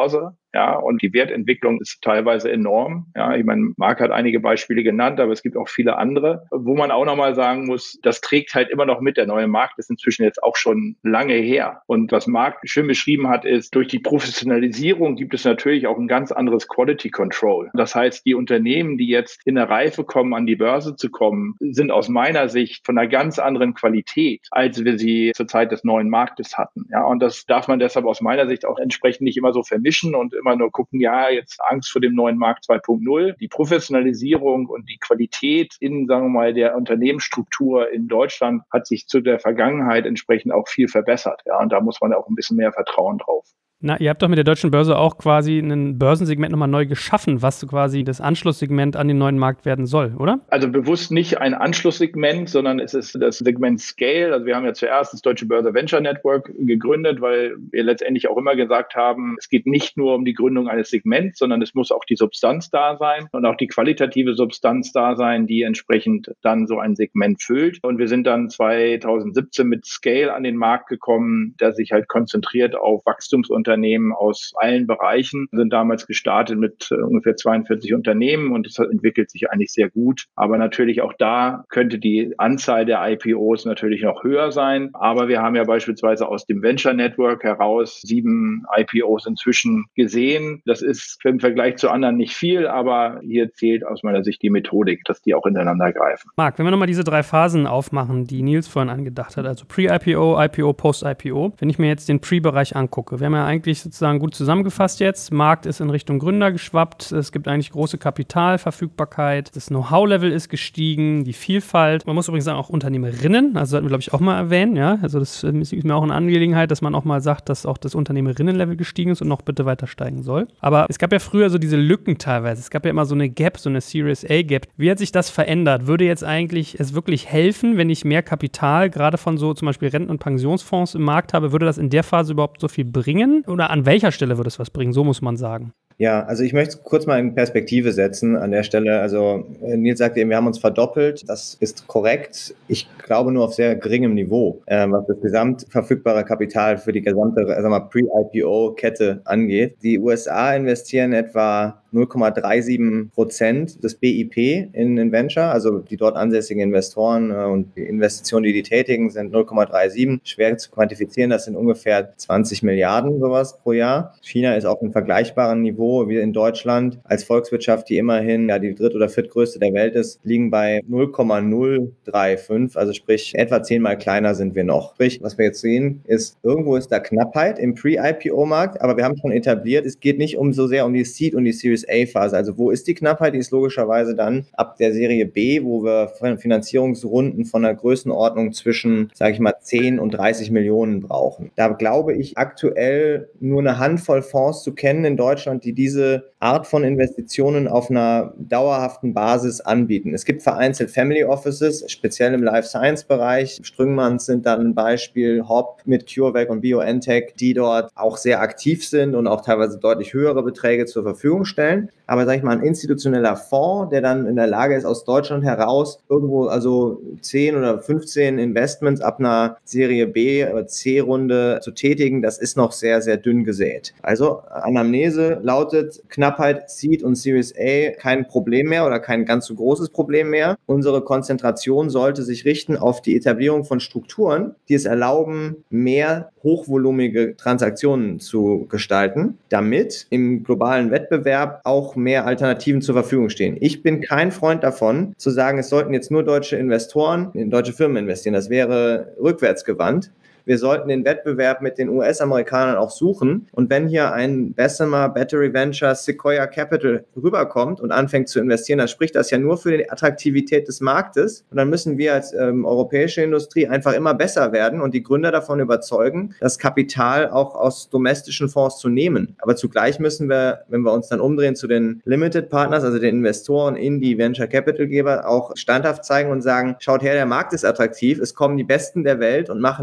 Ja, und die Wertentwicklung ist teilweise enorm. Ja, ich meine, Marc hat einige Beispiele genannt, aber es gibt auch viele andere, wo man auch nochmal sagen muss, das trägt halt immer noch mit. Der neue Markt ist inzwischen jetzt auch schon lange her. Und was Marc schön beschrieben hat, ist, durch die Professionalisierung gibt es natürlich auch ein ganz anderes Quality Control. Das heißt, die Unternehmen, die jetzt in der Reife kommen, an die Börse zu kommen, sind aus meiner Sicht von einer ganz anderen Qualität, als wir sie zur Zeit des neuen Marktes hatten. Ja, und das darf man deshalb aus meiner Sicht auch entsprechend nicht immer so vermischen und immer nur gucken, ja, jetzt Angst vor dem neuen Markt zwei Punkt null. Die Professionalisierung und die Qualität in, sagen wir mal, der Unternehmensstruktur in Deutschland hat sich zu der Vergangenheit entsprechend auch viel verbessert. Ja, und da muss man auch ein bisschen mehr Vertrauen drauf. Na, ihr habt doch mit der Deutschen Börse auch quasi ein Börsensegment nochmal neu geschaffen, was quasi das Anschlusssegment an den neuen Markt werden soll, oder? Also bewusst nicht ein Anschlusssegment, sondern es ist das Segment Scale. Also wir haben ja zuerst das Deutsche Börse Venture Network gegründet, weil wir letztendlich auch immer gesagt haben, es geht nicht nur um die Gründung eines Segments, sondern es muss auch die Substanz da sein und auch die qualitative Substanz da sein, die entsprechend dann so ein Segment füllt. Und wir sind dann zweitausendsiebzehn mit Scale an den Markt gekommen, der sich halt konzentriert auf Wachstumsunternehmen Unternehmen aus allen Bereichen, sind damals gestartet mit äh, ungefähr zweiundvierzig Unternehmen und es entwickelt sich eigentlich sehr gut. Aber natürlich auch da könnte die Anzahl der I P Os natürlich noch höher sein. Aber wir haben ja beispielsweise aus dem Venture Network heraus sieben I P Os inzwischen gesehen. Das ist im Vergleich zu anderen nicht viel, aber hier zählt aus meiner Sicht die Methodik, dass die auch ineinander greifen. Marc, wenn wir nochmal diese drei Phasen aufmachen, die Nils vorhin angedacht hat, also Pre-I P O, I P O, Post-I P O, wenn ich mir jetzt den Pre-Bereich angucke, wir haben ja eigentlich sozusagen gut zusammengefasst jetzt. Markt ist in Richtung Gründer geschwappt. Es gibt eigentlich große Kapitalverfügbarkeit. Das Know-how-Level ist gestiegen, die Vielfalt. Man muss übrigens sagen, auch Unternehmerinnen, also sollten wir, glaube ich, auch mal erwähnen. Ja? Also das ist mir auch eine Angelegenheit, dass man auch mal sagt, dass auch das Unternehmerinnen-Level gestiegen ist und noch bitte weiter steigen soll. Aber es gab ja früher so diese Lücken teilweise. Es gab ja immer so eine Gap, so eine Series A-Gap. Wie hat sich das verändert? Würde jetzt eigentlich es wirklich helfen, wenn ich mehr Kapital, gerade von so zum Beispiel Renten- und Pensionsfonds im Markt habe? Würde das in der Phase überhaupt so viel bringen? Oder an welcher Stelle würde es was bringen? So muss man sagen. Ja, also ich möchte es kurz mal in Perspektive setzen an der Stelle. Also Nils sagte eben, wir haben uns verdoppelt. Das ist korrekt. Ich glaube nur auf sehr geringem Niveau, äh, was das gesamtverfügbare Kapital für die gesamte, sagen wir mal, Pre-I P O-Kette angeht. Die U S A investieren etwa null Komma siebenunddreißig Prozent des B I P in, in Venture, also die dort ansässigen Investoren äh, und die Investitionen, die die tätigen, sind null Komma siebenunddreißig. Schwer zu quantifizieren, das sind ungefähr zwanzig Milliarden sowas pro Jahr. China ist auf einem vergleichbaren Niveau wie in Deutschland. Als Volkswirtschaft, die immerhin ja die dritt- oder viertgrößte der Welt ist, liegen bei null Komma null fünfunddreißig, also sprich etwa zehnmal kleiner sind wir noch. Sprich, was wir jetzt sehen, ist, irgendwo ist da Knappheit im Pre-I P O-Markt, aber wir haben schon etabliert, es geht nicht um so sehr um die Seed- und die Series A-Phase. Also wo ist die Knappheit? Die ist logischerweise dann ab der Serie B, wo wir Finanzierungsrunden von einer Größenordnung zwischen, sage ich mal, zehn und dreißig Millionen brauchen. Da glaube ich aktuell nur eine Handvoll Fonds zu kennen in Deutschland, die diese Art von Investitionen auf einer dauerhaften Basis anbieten. Es gibt vereinzelt Family Offices, speziell im Life Science Bereich. Strüngmanns sind dann ein Beispiel, Hop mit CureVac und BioNTech, die dort auch sehr aktiv sind und auch teilweise deutlich höhere Beträge zur Verfügung stellen. Aber sage ich mal, ein institutioneller Fonds, der dann in der Lage ist, aus Deutschland heraus irgendwo also zehn oder fünfzehn Investments ab einer Serie B oder C-Runde zu tätigen, das ist noch sehr, sehr dünn gesät. Also Anamnese lautet Knappheit Seed und Series A kein Problem mehr oder kein ganz so großes Problem mehr. Unsere Konzentration sollte sich richten auf die Etablierung von Strukturen, die es erlauben, mehr hochvolumige Transaktionen zu gestalten, damit im globalen Wettbewerb auch mehr Alternativen zur Verfügung stehen. Ich bin kein Freund davon, zu sagen, es sollten jetzt nur deutsche Investoren in deutsche Firmen investieren. Das wäre rückwärtsgewandt. Wir sollten den Wettbewerb mit den U S-Amerikanern auch suchen. Und wenn hier ein Bessemer, Battery Ventures, Sequoia Capital rüberkommt und anfängt zu investieren, dann spricht das ja nur für die Attraktivität des Marktes. Und dann müssen wir als ähm, europäische Industrie einfach immer besser werden und die Gründer davon überzeugen, das Kapital auch aus domestischen Fonds zu nehmen. Aber zugleich müssen wir, wenn wir uns dann umdrehen zu den Limited Partners, also den Investoren in die Venture Capital Geber, auch standhaft zeigen und sagen, schaut her, der Markt ist attraktiv, es kommen die Besten der Welt und machen hier große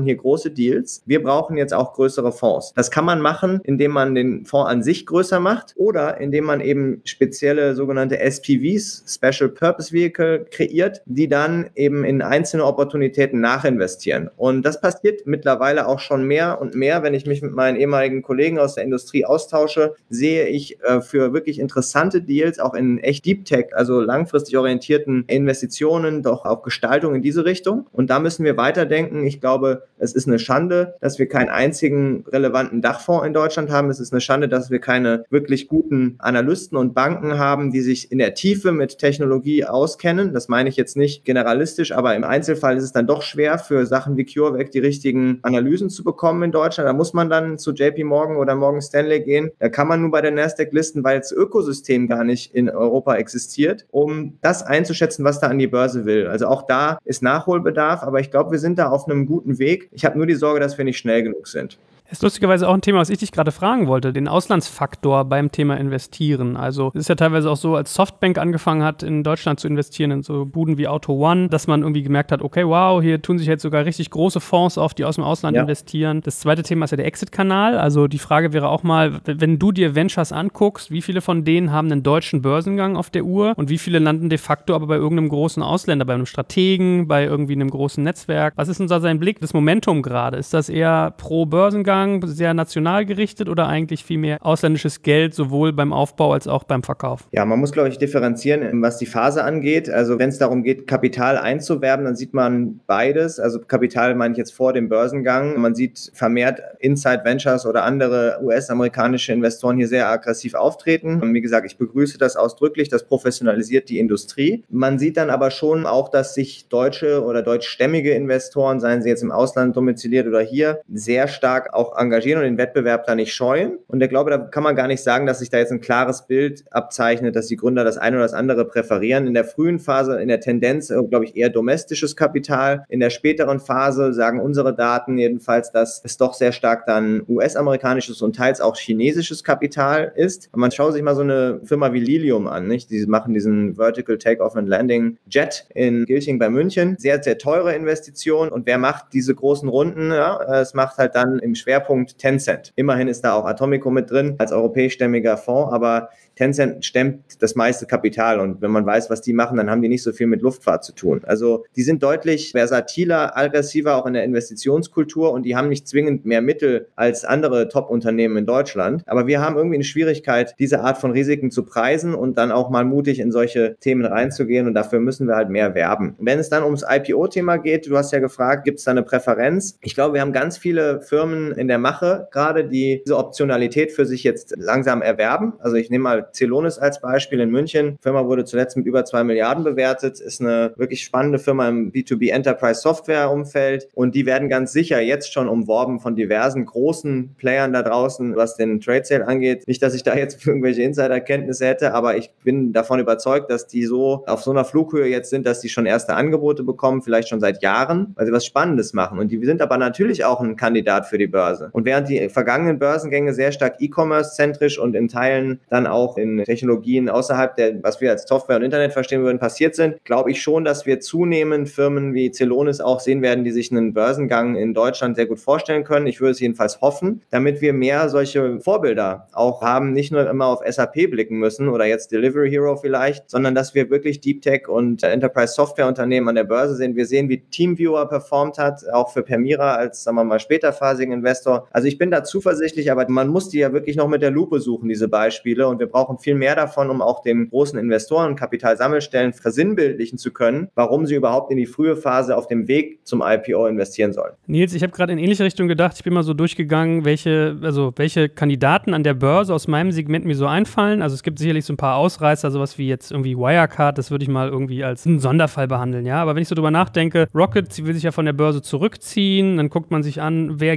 große Deals. Wir brauchen jetzt auch größere Fonds. Das kann man machen, indem man den Fonds an sich größer macht oder indem man eben spezielle sogenannte S P Vs, Special Purpose Vehicle, kreiert, die dann eben in einzelne Opportunitäten nachinvestieren. Und das passiert mittlerweile auch schon mehr und mehr. Wenn ich mich mit meinen ehemaligen Kollegen aus der Industrie austausche, sehe ich äh, für wirklich interessante Deals, auch in echt Deep Tech, also langfristig orientierten Investitionen, doch auch Gestaltung in diese Richtung. Und da müssen wir weiterdenken. Ich glaube, es ist eine Schande, dass wir keinen einzigen relevanten Dachfonds in Deutschland haben. Es ist eine Schande, dass wir keine wirklich guten Analysten und Banken haben, die sich in der Tiefe mit Technologie auskennen. Das meine ich jetzt nicht generalistisch, aber im Einzelfall ist es dann doch schwer, für Sachen wie CureVac die richtigen Analysen zu bekommen in Deutschland. Da muss man dann zu J P Morgan oder Morgan Stanley gehen. Da kann man nur bei der Nasdaq listen, weil das Ökosystem gar nicht in Europa existiert, um das einzuschätzen, was da an die Börse will. Also auch da ist Nachholbedarf, aber ich glaube, wir sind da auf einem guten Weg. Ich habe nur die Sorge, dass wir nicht schnell genug sind. Das ist lustigerweise auch ein Thema, was ich dich gerade fragen wollte, den Auslandsfaktor beim Thema Investieren. Also es ist ja teilweise auch so, als Softbank angefangen hat, in Deutschland zu investieren, in so Buden wie Auto One, dass man irgendwie gemerkt hat, okay, wow, hier tun sich jetzt sogar richtig große Fonds auf, die aus dem Ausland ja. investieren. Das zweite Thema ist ja der Exit-Kanal. Also die Frage wäre auch mal, wenn du dir Ventures anguckst, wie viele von denen haben einen deutschen Börsengang auf der Uhr und wie viele landen de facto aber bei irgendeinem großen Ausländer, bei einem Strategen, bei irgendwie einem großen Netzwerk? Was ist denn da sein Blick, das Momentum gerade? Ist das eher pro Börsengang, sehr national gerichtet oder eigentlich viel mehr ausländisches Geld, sowohl beim Aufbau als auch beim Verkauf? Ja, man muss, glaube ich, differenzieren, was die Phase angeht. Also wenn es darum geht, Kapital einzuwerben, dann sieht man beides. Also Kapital meine ich jetzt vor dem Börsengang. Man sieht vermehrt Inside Ventures oder andere U S-amerikanische Investoren hier sehr aggressiv auftreten. Und wie gesagt, ich begrüße das ausdrücklich. Das professionalisiert die Industrie. Man sieht dann aber schon auch, dass sich deutsche oder deutschstämmige Investoren, seien sie jetzt im Ausland domiziliert oder hier, sehr stark auch engagieren und den Wettbewerb da nicht scheuen. Und ich glaube, da kann man gar nicht sagen, dass sich da jetzt ein klares Bild abzeichnet, dass die Gründer das eine oder das andere präferieren. In der frühen Phase, in der Tendenz, glaube ich, eher domestisches Kapital. In der späteren Phase sagen unsere Daten jedenfalls, dass es doch sehr stark dann U S-amerikanisches und teils auch chinesisches Kapital ist. Und man schaut sich mal so eine Firma wie Lilium an, nicht? Die machen diesen Vertical Takeoff and Landing Jet in Gilching bei München. Sehr, sehr teure Investition. Und wer macht diese großen Runden? Ja, es macht halt dann im Schwerpunkt Tencent. Immerhin ist da auch Atomico mit drin als europäischstämmiger Fonds, aber Tencent stemmt das meiste Kapital und wenn man weiß, was die machen, dann haben die nicht so viel mit Luftfahrt zu tun. Also die sind deutlich versatiler, aggressiver auch in der Investitionskultur und die haben nicht zwingend mehr Mittel als andere Top-Unternehmen in Deutschland. Aber wir haben irgendwie eine Schwierigkeit, diese Art von Risiken zu preisen und dann auch mal mutig in solche Themen reinzugehen und dafür müssen wir halt mehr werben. Wenn es dann ums I P O-Thema geht, du hast ja gefragt, gibt es da eine Präferenz? Ich glaube, wir haben ganz viele Firmen in der Mache gerade, die diese Optionalität für sich jetzt langsam erwerben. Also ich nehme mal Celonis als Beispiel in München. Die Firma wurde zuletzt mit über zwei Milliarden bewertet, ist eine wirklich spannende Firma im B zwei B Enterprise Software Umfeld und die werden ganz sicher jetzt schon umworben von diversen großen Playern da draußen, was den Trade Sale angeht. Nicht, dass ich da jetzt irgendwelche Insiderkenntnisse hätte, aber ich bin davon überzeugt, dass die so auf so einer Flughöhe jetzt sind, dass die schon erste Angebote bekommen, vielleicht schon seit Jahren, weil sie was Spannendes machen und die sind aber natürlich auch ein Kandidat für die Börse. Und während die vergangenen Börsengänge sehr stark E-Commerce-zentrisch und in Teilen dann auch in Technologien außerhalb der, was wir als Software und Internet verstehen würden, passiert sind, glaube ich schon, dass wir zunehmend Firmen wie Celonis auch sehen werden, die sich einen Börsengang in Deutschland sehr gut vorstellen können. Ich würde es jedenfalls hoffen, damit wir mehr solche Vorbilder auch haben, nicht nur immer auf S A P blicken müssen oder jetzt Delivery Hero vielleicht, sondern dass wir wirklich Deep Tech und Enterprise Software Unternehmen an der Börse sehen. Wir sehen, wie TeamViewer performt hat, auch für Permira als, sagen wir mal, späterphasigen Investor. Also ich bin da zuversichtlich, aber man muss die ja wirklich noch mit der Lupe suchen, diese Beispiele, und wir brauchen viel mehr davon, um auch den großen Investoren und Kapitalsammelstellen versinnbildlichen zu können, warum sie überhaupt in die frühe Phase auf dem Weg zum I P O investieren sollen. Nils, ich habe gerade in ähnliche Richtung gedacht. Ich bin mal so durchgegangen, welche, also welche Kandidaten an der Börse aus meinem Segment mir so einfallen. Also es gibt sicherlich so ein paar Ausreißer, sowas wie jetzt irgendwie Wirecard, das würde ich mal irgendwie als einen Sonderfall behandeln, ja. Aber wenn ich so drüber nachdenke, Rocket will sich ja von der Börse zurückziehen, dann guckt man sich an, wer geht wohin.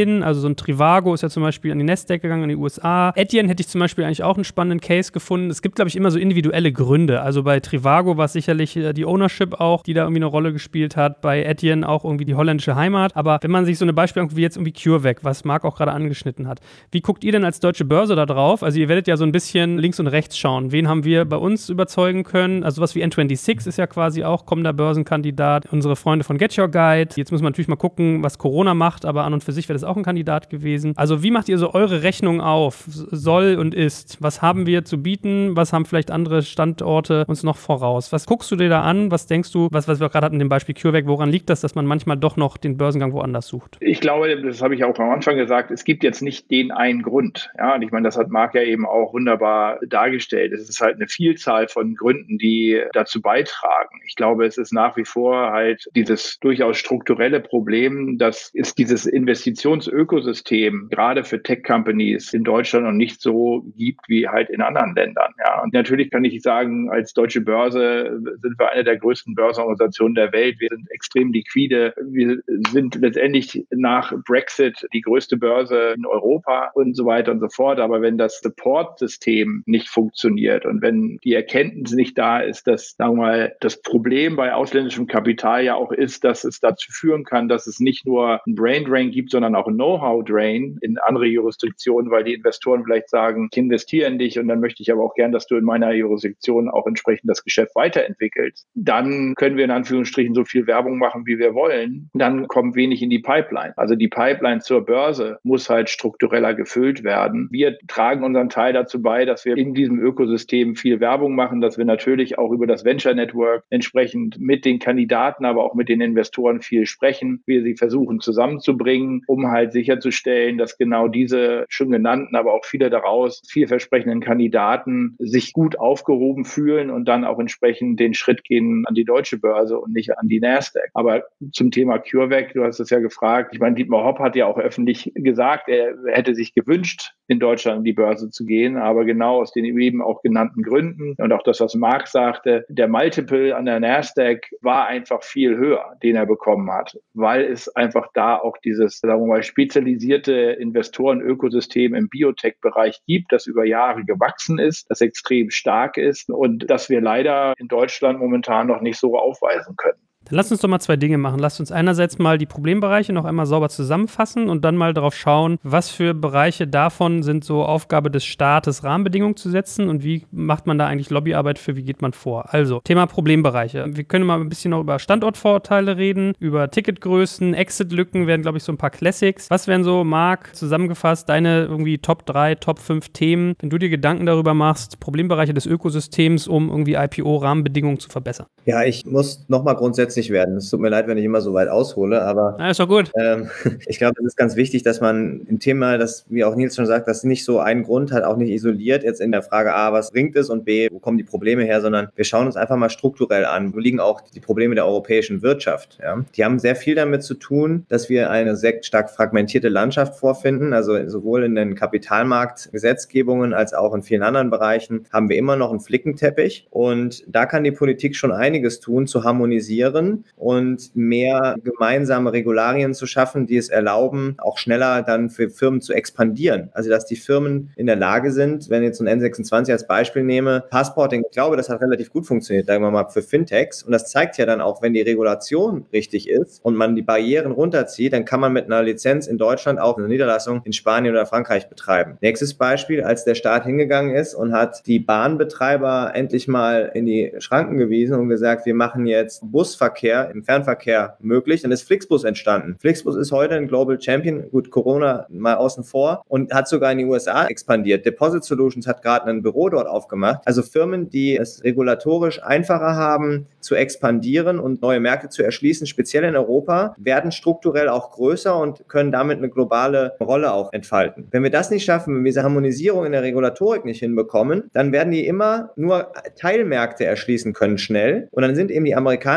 hin. Also so ein Trivago ist ja zum Beispiel an die Nasdaq gegangen, in die U S A. Adyen hätte ich zum Beispiel eigentlich auch einen spannenden Case gefunden. Es gibt, glaube ich, immer so individuelle Gründe. Also bei Trivago war es sicherlich äh, die Ownership auch, die da irgendwie eine Rolle gespielt hat. Bei Adyen auch irgendwie die holländische Heimat. Aber wenn man sich so eine Beispiele wie jetzt irgendwie CureVac, was Marc auch gerade angeschnitten hat, wie guckt ihr denn als deutsche Börse da drauf? Also ihr werdet ja so ein bisschen links und rechts schauen. Wen haben wir bei uns überzeugen können? Also was wie N sechsundzwanzig ist ja quasi auch kommender Börsenkandidat. Unsere Freunde von Get Your Guide. Jetzt muss man natürlich mal gucken, was Corona macht, aber an und für sich wäre das auch ein Kandidat gewesen. Also wie macht ihr so eure Rechnung auf? Soll und ist. Was haben wir zu bieten? Was haben vielleicht andere Standorte uns noch voraus? Was guckst du dir da an? Was denkst du, was, was wir gerade hatten in dem Beispiel CureVac, woran liegt das, dass man manchmal doch noch den Börsengang woanders sucht? Ich glaube, das habe ich auch am Anfang gesagt, es gibt jetzt nicht den einen Grund. Ja, und ich meine, das hat Marc ja eben auch wunderbar dargestellt. Es ist halt eine Vielzahl von Gründen, die dazu beitragen. Ich glaube, es ist nach wie vor halt dieses durchaus strukturelle Problem, dass es dieses Investitionsökosystem gerade für Tech-Companies in Deutschland noch nicht so gibt wie halt in anderen Ländern. Ja, und natürlich kann ich sagen, als deutsche Börse sind wir eine der größten Börsenorganisationen der Welt. Wir sind extrem liquide. Wir sind letztendlich nach Brexit die größte Börse in Europa und so weiter und so fort. Aber wenn das Support-System nicht funktioniert und wenn die Erkenntnis nicht da ist, dass, sagen wir mal, das Problem bei ausländischem Kapital ja auch ist, dass es dazu führen kann, dass es nicht nur ein Brain-Drain gibt, sondern auch ein Know-how-Drain in andere Jurisdiktionen, weil die Investoren vielleicht sagen, ich investiere in dich und dann möchte ich aber auch gern, dass du in meiner Jurisdiktion auch entsprechend das Geschäft weiterentwickelst. Dann können wir in Anführungsstrichen so viel Werbung machen, wie wir wollen. Dann kommt wenig in die Pipeline. Also die Pipeline zur Börse muss halt struktureller gefüllt werden. Wir tragen unseren Teil dazu bei, dass wir in diesem Ökosystem viel Werbung machen, dass wir natürlich auch über das Venture Network entsprechend mit den Kandidaten, aber auch mit den Investoren viel sprechen. Wir sie versuchen zusammenzubringen, um halt sicherzustellen, dass genau diese schon genannten, aber auch viele daraus vielversprechenden Kandidaten sich gut aufgehoben fühlen und dann auch entsprechend den Schritt gehen an die deutsche Börse und nicht an die Nasdaq. Aber zum Thema CureVac, du hast es ja gefragt, ich meine, Dietmar Hopp hat ja auch öffentlich gesagt, er hätte sich gewünscht, in Deutschland an die Börse zu gehen, aber genau aus den eben auch genannten Gründen und auch das, was Marc sagte, der Multiple an der Nasdaq war einfach viel höher, den er bekommen hat, weil es einfach da auch dieses, sagen wir mal, spezialisierte Investoren-Ökosystem im Biotech-Bereich gibt, das über Jahre gewachsen ist, das extrem stark ist und das wir leider in Deutschland momentan noch nicht so aufweisen können. Dann lass uns doch mal zwei Dinge machen. Lass uns einerseits mal die Problembereiche noch einmal sauber zusammenfassen und dann mal darauf schauen, was für Bereiche davon sind so Aufgabe des Staates, Rahmenbedingungen zu setzen und wie macht man da eigentlich Lobbyarbeit für, wie geht man vor? Also, Thema Problembereiche. Wir können mal ein bisschen noch über Standortvorteile reden, über Ticketgrößen, Exit-Lücken wären, glaube ich, so ein paar Classics. Was wären so, Marc, zusammengefasst, deine irgendwie Top drei, Top fünf Themen, wenn du dir Gedanken darüber machst, Problembereiche des Ökosystems, um irgendwie I P O-Rahmenbedingungen zu verbessern? Ja, ich muss nochmal grundsätzlich werden. Es tut mir leid, wenn ich immer so weit aushole, aber ja, ist doch gut. Ähm, ich glaube, es ist ganz wichtig, dass man im Thema, das, wie auch Nils schon sagt, das nicht so einen Grund hat, auch nicht isoliert jetzt in der Frage A, was bringt es und B, wo kommen die Probleme her, sondern wir schauen uns einfach mal strukturell an. Wo liegen auch die Probleme der europäischen Wirtschaft? Ja? Die haben sehr viel damit zu tun, dass wir eine sehr stark fragmentierte Landschaft vorfinden, also sowohl in den Kapitalmarktgesetzgebungen als auch in vielen anderen Bereichen haben wir immer noch einen Flickenteppich und da kann die Politik schon einiges tun, zu harmonisieren und mehr gemeinsame Regularien zu schaffen, die es erlauben, auch schneller dann für Firmen zu expandieren. Also, dass die Firmen in der Lage sind, wenn ich jetzt so ein N sechsundzwanzig als Beispiel nehme, Passporting, ich glaube, das hat relativ gut funktioniert, sagen wir mal, für Fintechs. Und das zeigt ja dann auch, wenn die Regulation richtig ist und man die Barrieren runterzieht, dann kann man mit einer Lizenz in Deutschland auch eine Niederlassung in Spanien oder Frankreich betreiben. Nächstes Beispiel, als der Staat hingegangen ist und hat die Bahnbetreiber endlich mal in die Schranken gewiesen und gesagt, wir machen jetzt Busverkehr im Fernverkehr möglich, dann ist Flixbus entstanden. Flixbus ist heute ein Global Champion, gut, Corona mal außen vor und hat sogar in die U S A expandiert. Deposit Solutions hat gerade ein Büro dort aufgemacht. Also Firmen, die es regulatorisch einfacher haben, zu expandieren und neue Märkte zu erschließen, speziell in Europa, werden strukturell auch größer und können damit eine globale Rolle auch entfalten. Wenn wir das nicht schaffen, wenn wir diese Harmonisierung in der Regulatorik nicht hinbekommen, dann werden die immer nur Teilmärkte erschließen können schnell und dann sind eben die Amerikaner oder Chinesen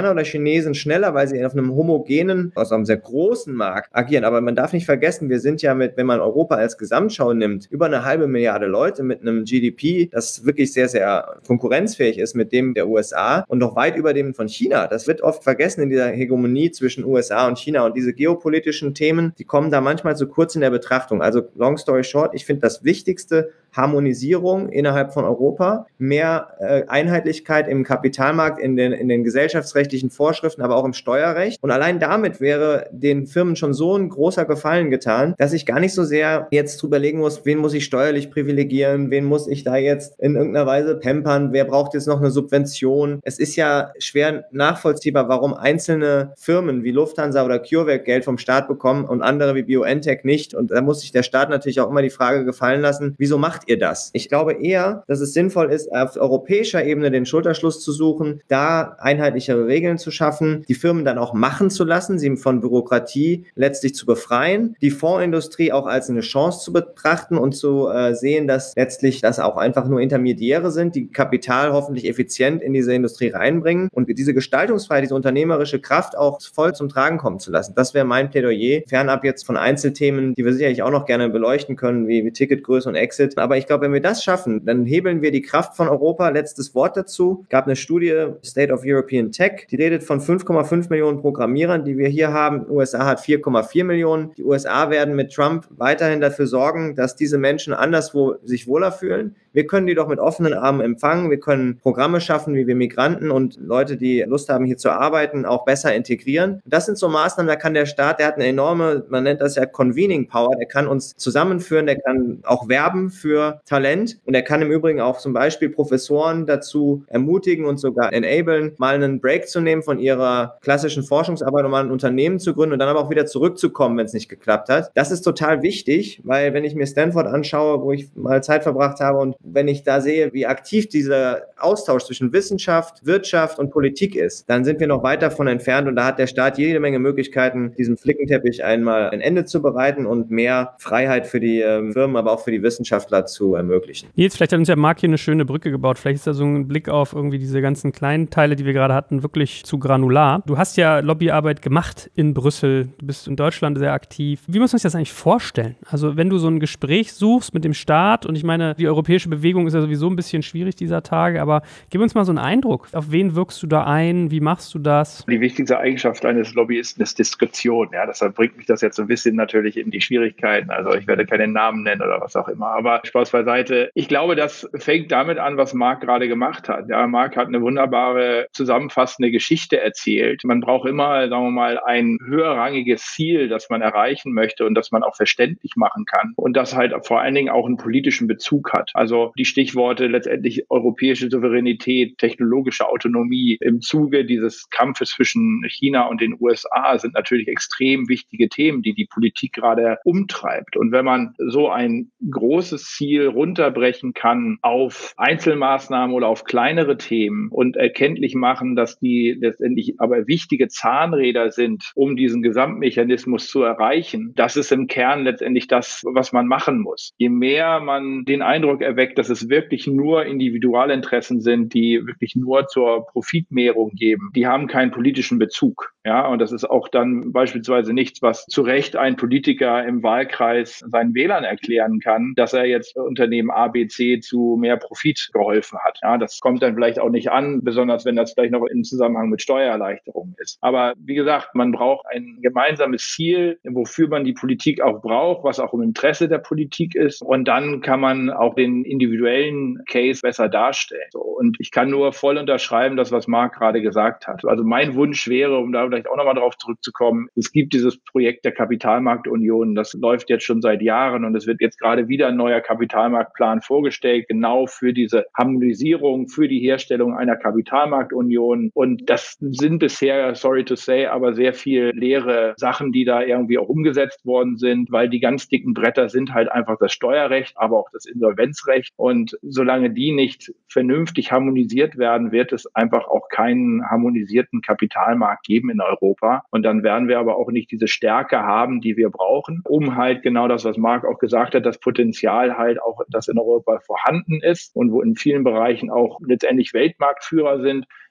Chinesen schneller, weil sie auf einem homogenen, also einem sehr großen Markt agieren. Aber man darf nicht vergessen, wir sind ja mit, wenn man Europa als Gesamtschau nimmt, über eine halbe Milliarde Leute mit einem G D P, das wirklich sehr, sehr konkurrenzfähig ist mit dem der U S A und noch weit über dem von China. Das wird oft vergessen in dieser Hegemonie zwischen U S A und China, und diese geopolitischen Themen, die kommen da manchmal zu kurz in der Betrachtung. Also long story short, ich finde das Wichtigste, Harmonisierung innerhalb von Europa, mehr äh, Einheitlichkeit im Kapitalmarkt, in den, in den gesellschaftsrechtlichen Vorschriften, aber auch im Steuerrecht. Und allein damit wäre den Firmen schon so ein großer Gefallen getan, dass ich gar nicht so sehr jetzt drüber legen muss, wen muss ich steuerlich privilegieren, wen muss ich da jetzt in irgendeiner Weise pampern, wer braucht jetzt noch eine Subvention. Es ist ja schwer nachvollziehbar, warum einzelne Firmen wie Lufthansa oder CureVac Geld vom Staat bekommen und andere wie BioNTech nicht. Und da muss sich der Staat natürlich auch immer die Frage gefallen lassen, wieso macht ihr das? Ich glaube eher, dass es sinnvoll ist, auf europäischer Ebene den Schulterschluss zu suchen, da einheitlichere Regeln zu schaffen, die Firmen dann auch machen zu lassen, sie von Bürokratie letztlich zu befreien, die Fondsindustrie auch als eine Chance zu betrachten und zu äh, sehen, dass letztlich das auch einfach nur Intermediäre sind, die Kapital hoffentlich effizient in diese Industrie reinbringen und diese Gestaltungsfreiheit, diese unternehmerische Kraft auch voll zum Tragen kommen zu lassen. Das wäre mein Plädoyer, fernab jetzt von Einzelthemen, die wir sicherlich auch noch gerne beleuchten können, wie, wie Ticketgröße und Exit. Aber ich glaube, wenn wir das schaffen, dann hebeln wir die Kraft von Europa. Letztes Wort dazu. Es gab eine Studie, State of European Tech, die redet von fünf Komma fünf Millionen Programmierern, die wir hier haben. Die U S A hat vier Komma vier Millionen. Die U S A werden mit Trump weiterhin dafür sorgen, dass diese Menschen anderswo sich wohler fühlen. Wir können die doch mit offenen Armen empfangen. Wir können Programme schaffen, wie wir Migranten und Leute, die Lust haben, hier zu arbeiten, auch besser integrieren. Das sind so Maßnahmen, da kann der Staat, der hat eine enorme, man nennt das ja Convening Power, der kann uns zusammenführen, der kann auch werben für Talent und er kann im Übrigen auch zum Beispiel Professoren dazu ermutigen und sogar enablen, mal einen Break zu nehmen von ihrer klassischen Forschungsarbeit, um mal ein Unternehmen zu gründen und dann aber auch wieder zurückzukommen, wenn es nicht geklappt hat. Das ist total wichtig, weil wenn ich mir Stanford anschaue, wo ich mal Zeit verbracht habe und wenn ich da sehe, wie aktiv dieser Austausch zwischen Wissenschaft, Wirtschaft und Politik ist, dann sind wir noch weit davon entfernt und da hat der Staat jede Menge Möglichkeiten, diesem Flickenteppich einmal ein Ende zu bereiten und mehr Freiheit für die ähm, Firmen, aber auch für die Wissenschaftler zu ermöglichen. Jetzt, vielleicht hat uns ja Marc hier eine schöne Brücke gebaut. Vielleicht ist da so ein Blick auf irgendwie diese ganzen kleinen Teile, die wir gerade hatten, wirklich zu granular. Du hast ja Lobbyarbeit gemacht in Brüssel. Du bist in Deutschland sehr aktiv. Wie muss man sich das eigentlich vorstellen? Also wenn du so ein Gespräch suchst mit dem Staat, und ich meine, die europäische Bewegung ist ja sowieso ein bisschen schwierig dieser Tage, aber gib uns mal so einen Eindruck. Auf wen wirkst du da ein? Wie machst du das? Die wichtigste Eigenschaft eines Lobbyisten ist Diskretion. Ja, deshalb bringt mich das jetzt so ein bisschen natürlich in die Schwierigkeiten. Also ich werde keine Namen nennen oder was auch immer. Aber Spaß beiseite. Ich glaube, das fängt damit an, was Marc gerade gemacht hat. Ja, Marc hat eine wunderbare zusammenfassende Geschichte erzählt. Man braucht immer, sagen wir mal, ein höherrangiges Ziel, das man erreichen möchte und das man auch verständlich machen kann und das halt vor allen Dingen auch einen politischen Bezug hat. Also die Stichworte letztendlich europäische Souveränität, technologische Autonomie im Zuge dieses Kampfes zwischen China und den U S A sind natürlich extrem wichtige Themen, die die Politik gerade umtreibt. Und wenn man so ein großes Ziel runterbrechen kann auf Einzelmaßnahmen oder auf kleinere Themen und erkenntlich machen, dass die letztendlich aber wichtige Zahnräder sind, um diesen Gesamtmechanismus zu erreichen, das ist im Kern letztendlich das, was man machen muss. Je mehr man den Eindruck erweckt, dass es wirklich nur Individualinteressen sind, die wirklich nur zur Profitmehrung geben, die haben keinen politischen Bezug. Ja, und das ist auch dann beispielsweise nichts, was zu Recht ein Politiker im Wahlkreis seinen Wählern erklären kann, dass er jetzt Unternehmen A, B, C zu mehr Profit geholfen hat. Ja, das kommt dann vielleicht auch nicht an, besonders wenn das vielleicht noch im Zusammenhang mit Steuererleichterungen ist. Aber wie gesagt, man braucht ein gemeinsames Ziel, wofür man die Politik auch braucht, was auch im Interesse der Politik ist. Und dann kann man auch den individuellen Case besser darstellen. So, und ich kann nur voll unterschreiben, das, was Marc gerade gesagt hat. Also mein Wunsch wäre, um da vielleicht auch nochmal drauf zurückzukommen, es gibt dieses Projekt der Kapitalmarktunion, das läuft jetzt schon seit Jahren und es wird jetzt gerade wieder ein neuer Kapitalmarktplan vorgestellt, genau für diese Harmonisierung, für die Herstellung einer Kapitalmarktunion. Und das sind bisher, sorry to say, aber sehr viel leere Sachen, die da irgendwie auch umgesetzt worden sind, weil die ganz dicken Bretter sind halt einfach das Steuerrecht, aber auch das Insolvenzrecht. Und solange die nicht vernünftig harmonisiert werden, wird es einfach auch keinen harmonisierten Kapitalmarkt geben in Europa. Und dann werden wir aber auch nicht diese Stärke haben, die wir brauchen, um halt genau das, was Marc auch gesagt hat, das Potenzial halt auch, das in Europa vorhanden ist und wo in vielen Bereichen auch letztendlich Weltmarktführer sind,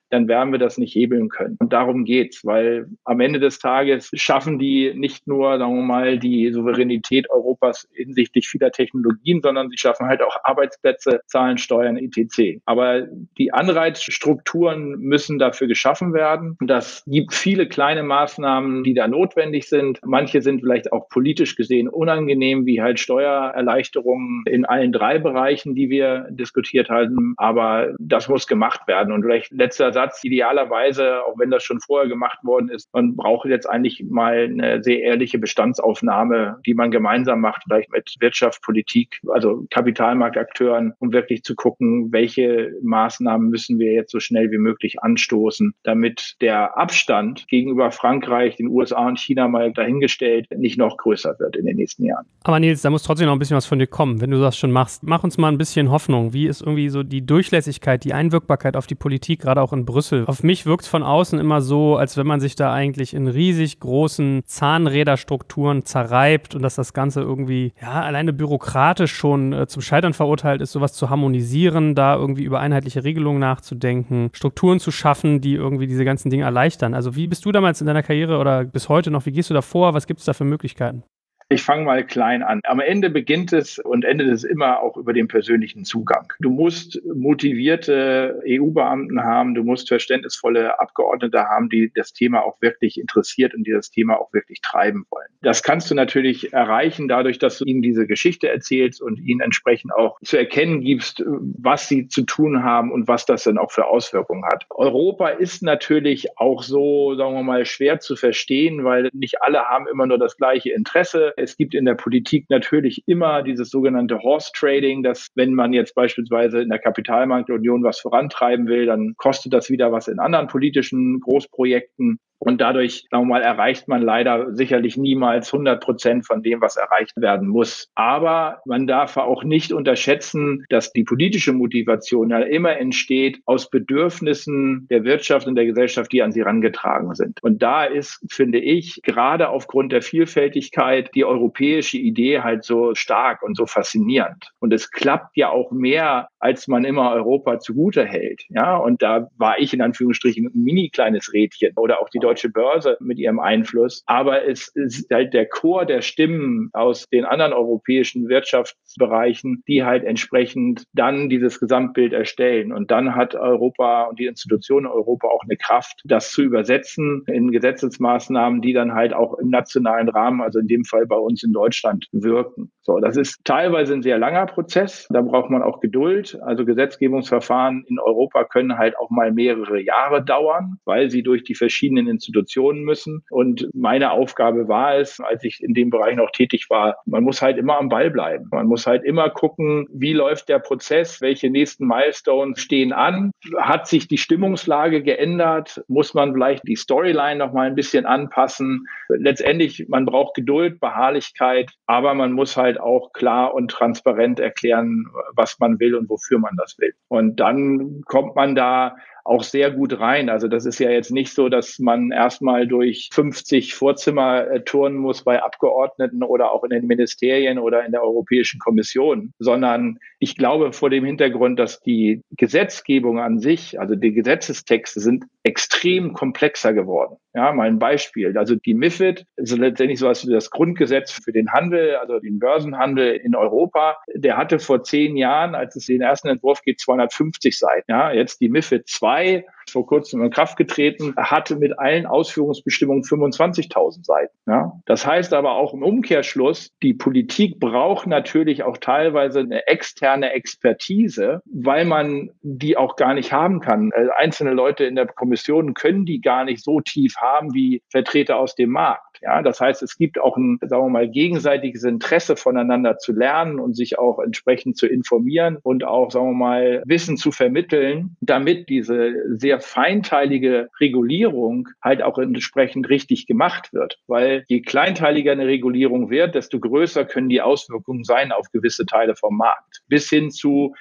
dann werden wir das nicht hebeln können. Und darum geht's, weil am Ende des Tages schaffen die nicht nur, sagen wir mal, die Souveränität Europas hinsichtlich vieler Technologien, sondern sie schaffen halt auch Arbeitsplätze, zahlen Steuern, et cetera. Aber die Anreizstrukturen müssen dafür geschaffen werden. Das gibt viele kleine Maßnahmen, die da notwendig sind. Manche sind vielleicht auch politisch gesehen unangenehm, wie halt Steuererleichterungen in allen drei Bereichen, die wir diskutiert haben. Aber das muss gemacht werden. Und vielleicht letzter Satz, idealerweise, auch wenn das schon vorher gemacht worden ist, man braucht jetzt eigentlich mal eine sehr ehrliche Bestandsaufnahme, die man gemeinsam macht, vielleicht mit Wirtschaft, Politik, also Kapitalmarktakteuren, um wirklich zu gucken, welche Maßnahmen müssen wir jetzt so schnell wie möglich anstoßen, damit der Abstand gegenüber Frankreich, den U S A und China mal dahingestellt nicht noch größer wird in den nächsten Jahren. Aber Nils, da muss trotzdem noch ein bisschen was von dir kommen, wenn du das schon machst. Mach uns mal ein bisschen Hoffnung. Wie ist irgendwie so die Durchlässigkeit, die Einwirkbarkeit auf die Politik, gerade auch in Brüssel? Auf mich wirkt es von außen immer so, als wenn man sich da eigentlich in riesig großen Zahnräderstrukturen zerreibt und dass das Ganze irgendwie, ja, alleine bürokratisch schon äh, zum Scheitern verurteilt ist, sowas zu harmonisieren, da irgendwie über einheitliche Regelungen nachzudenken, Strukturen zu schaffen, die irgendwie diese ganzen Dinge erleichtern. Also wie bist du damals in deiner Karriere oder bis heute noch, wie gehst du da vor? Was gibt es da für Möglichkeiten? Ich fange mal klein an. Am Ende beginnt es und endet es immer auch über den persönlichen Zugang. Du musst motivierte E U-Beamten haben, du musst verständnisvolle Abgeordnete haben, die das Thema auch wirklich interessiert und die das Thema auch wirklich treiben wollen. Das kannst du natürlich erreichen dadurch, dass du ihnen diese Geschichte erzählst und ihnen entsprechend auch zu erkennen gibst, was sie zu tun haben und was das dann auch für Auswirkungen hat. Europa ist natürlich auch so, sagen wir mal, schwer zu verstehen, weil nicht alle haben immer nur das gleiche Interesse. Es gibt in der Politik natürlich immer dieses sogenannte Horse Trading, dass wenn man jetzt beispielsweise in der Kapitalmarktunion was vorantreiben will, dann kostet das wieder was in anderen politischen Großprojekten. Und dadurch, sagen wir mal, erreicht man leider sicherlich niemals hundert Prozent von dem, was erreicht werden muss. Aber man darf auch nicht unterschätzen, dass die politische Motivation ja immer entsteht aus Bedürfnissen der Wirtschaft und der Gesellschaft, die an sie herangetragen sind. Und da ist, finde ich, gerade aufgrund der Vielfältigkeit die europäische Idee halt so stark und so faszinierend. Und es klappt ja auch mehr, als man immer Europa zugute hält. Ja, und da war ich in Anführungsstrichen ein mini kleines Rädchen oder auch die Deutsche Börse mit ihrem Einfluss. Aber es ist halt der Chor der Stimmen aus den anderen europäischen Wirtschaftsbereichen, die halt entsprechend dann dieses Gesamtbild erstellen. Und dann hat Europa und die Institutionen Europa auch eine Kraft, das zu übersetzen in Gesetzesmaßnahmen, die dann halt auch im nationalen Rahmen, also in dem Fall bei uns in Deutschland, wirken. So, das ist teilweise ein sehr langer Prozess. Da braucht man auch Geduld. Also Gesetzgebungsverfahren in Europa können halt auch mal mehrere Jahre dauern, weil sie durch die verschiedenen Institutionen müssen. Und meine Aufgabe war es, als ich in dem Bereich noch tätig war, man muss halt immer am Ball bleiben. Man muss halt immer gucken, wie läuft der Prozess, welche nächsten Milestones stehen an, hat sich die Stimmungslage geändert, muss man vielleicht die Storyline noch mal ein bisschen anpassen. Letztendlich, man braucht Geduld, Beharrlichkeit, aber man muss halt auch klar und transparent erklären, was man will und wofür man das will. Und dann kommt man da auch sehr gut rein. Also das ist ja jetzt nicht so, dass man erstmal durch fünfzig Vorzimmer äh, turnen muss bei Abgeordneten oder auch in den Ministerien oder in der Europäischen Kommission, sondern ich glaube vor dem Hintergrund, dass die Gesetzgebung an sich, also die Gesetzestexte sind extrem komplexer geworden. Ja, mal ein Beispiel. Also die MiFID ist letztendlich sowas wie das Grundgesetz für den Handel, also den Börsenhandel in Europa. Der hatte vor zehn Jahren, als es den ersten Entwurf gibt, zweihundertfünfzig Seiten. Ja, jetzt die MiFID zwei, vor kurzem in Kraft getreten, hatte mit allen Ausführungsbestimmungen fünfundzwanzigtausend Seiten. Ja, das heißt aber auch im Umkehrschluss, die Politik braucht natürlich auch teilweise eine externe Expertise, weil man die auch gar nicht haben kann. Einzelne Leute in der Kommission können die gar nicht so tief haben wie Vertreter aus dem Markt. Ja, das heißt, es gibt auch ein, sagen wir mal, gegenseitiges Interesse voneinander zu lernen und sich auch entsprechend zu informieren und auch, sagen wir mal, Wissen zu vermitteln, damit diese sehr feinteilige Regulierung halt auch entsprechend richtig gemacht wird. Weil je kleinteiliger eine Regulierung wird, desto größer können die Auswirkungen sein auf gewisse Teile vom Markt. Bis hin zu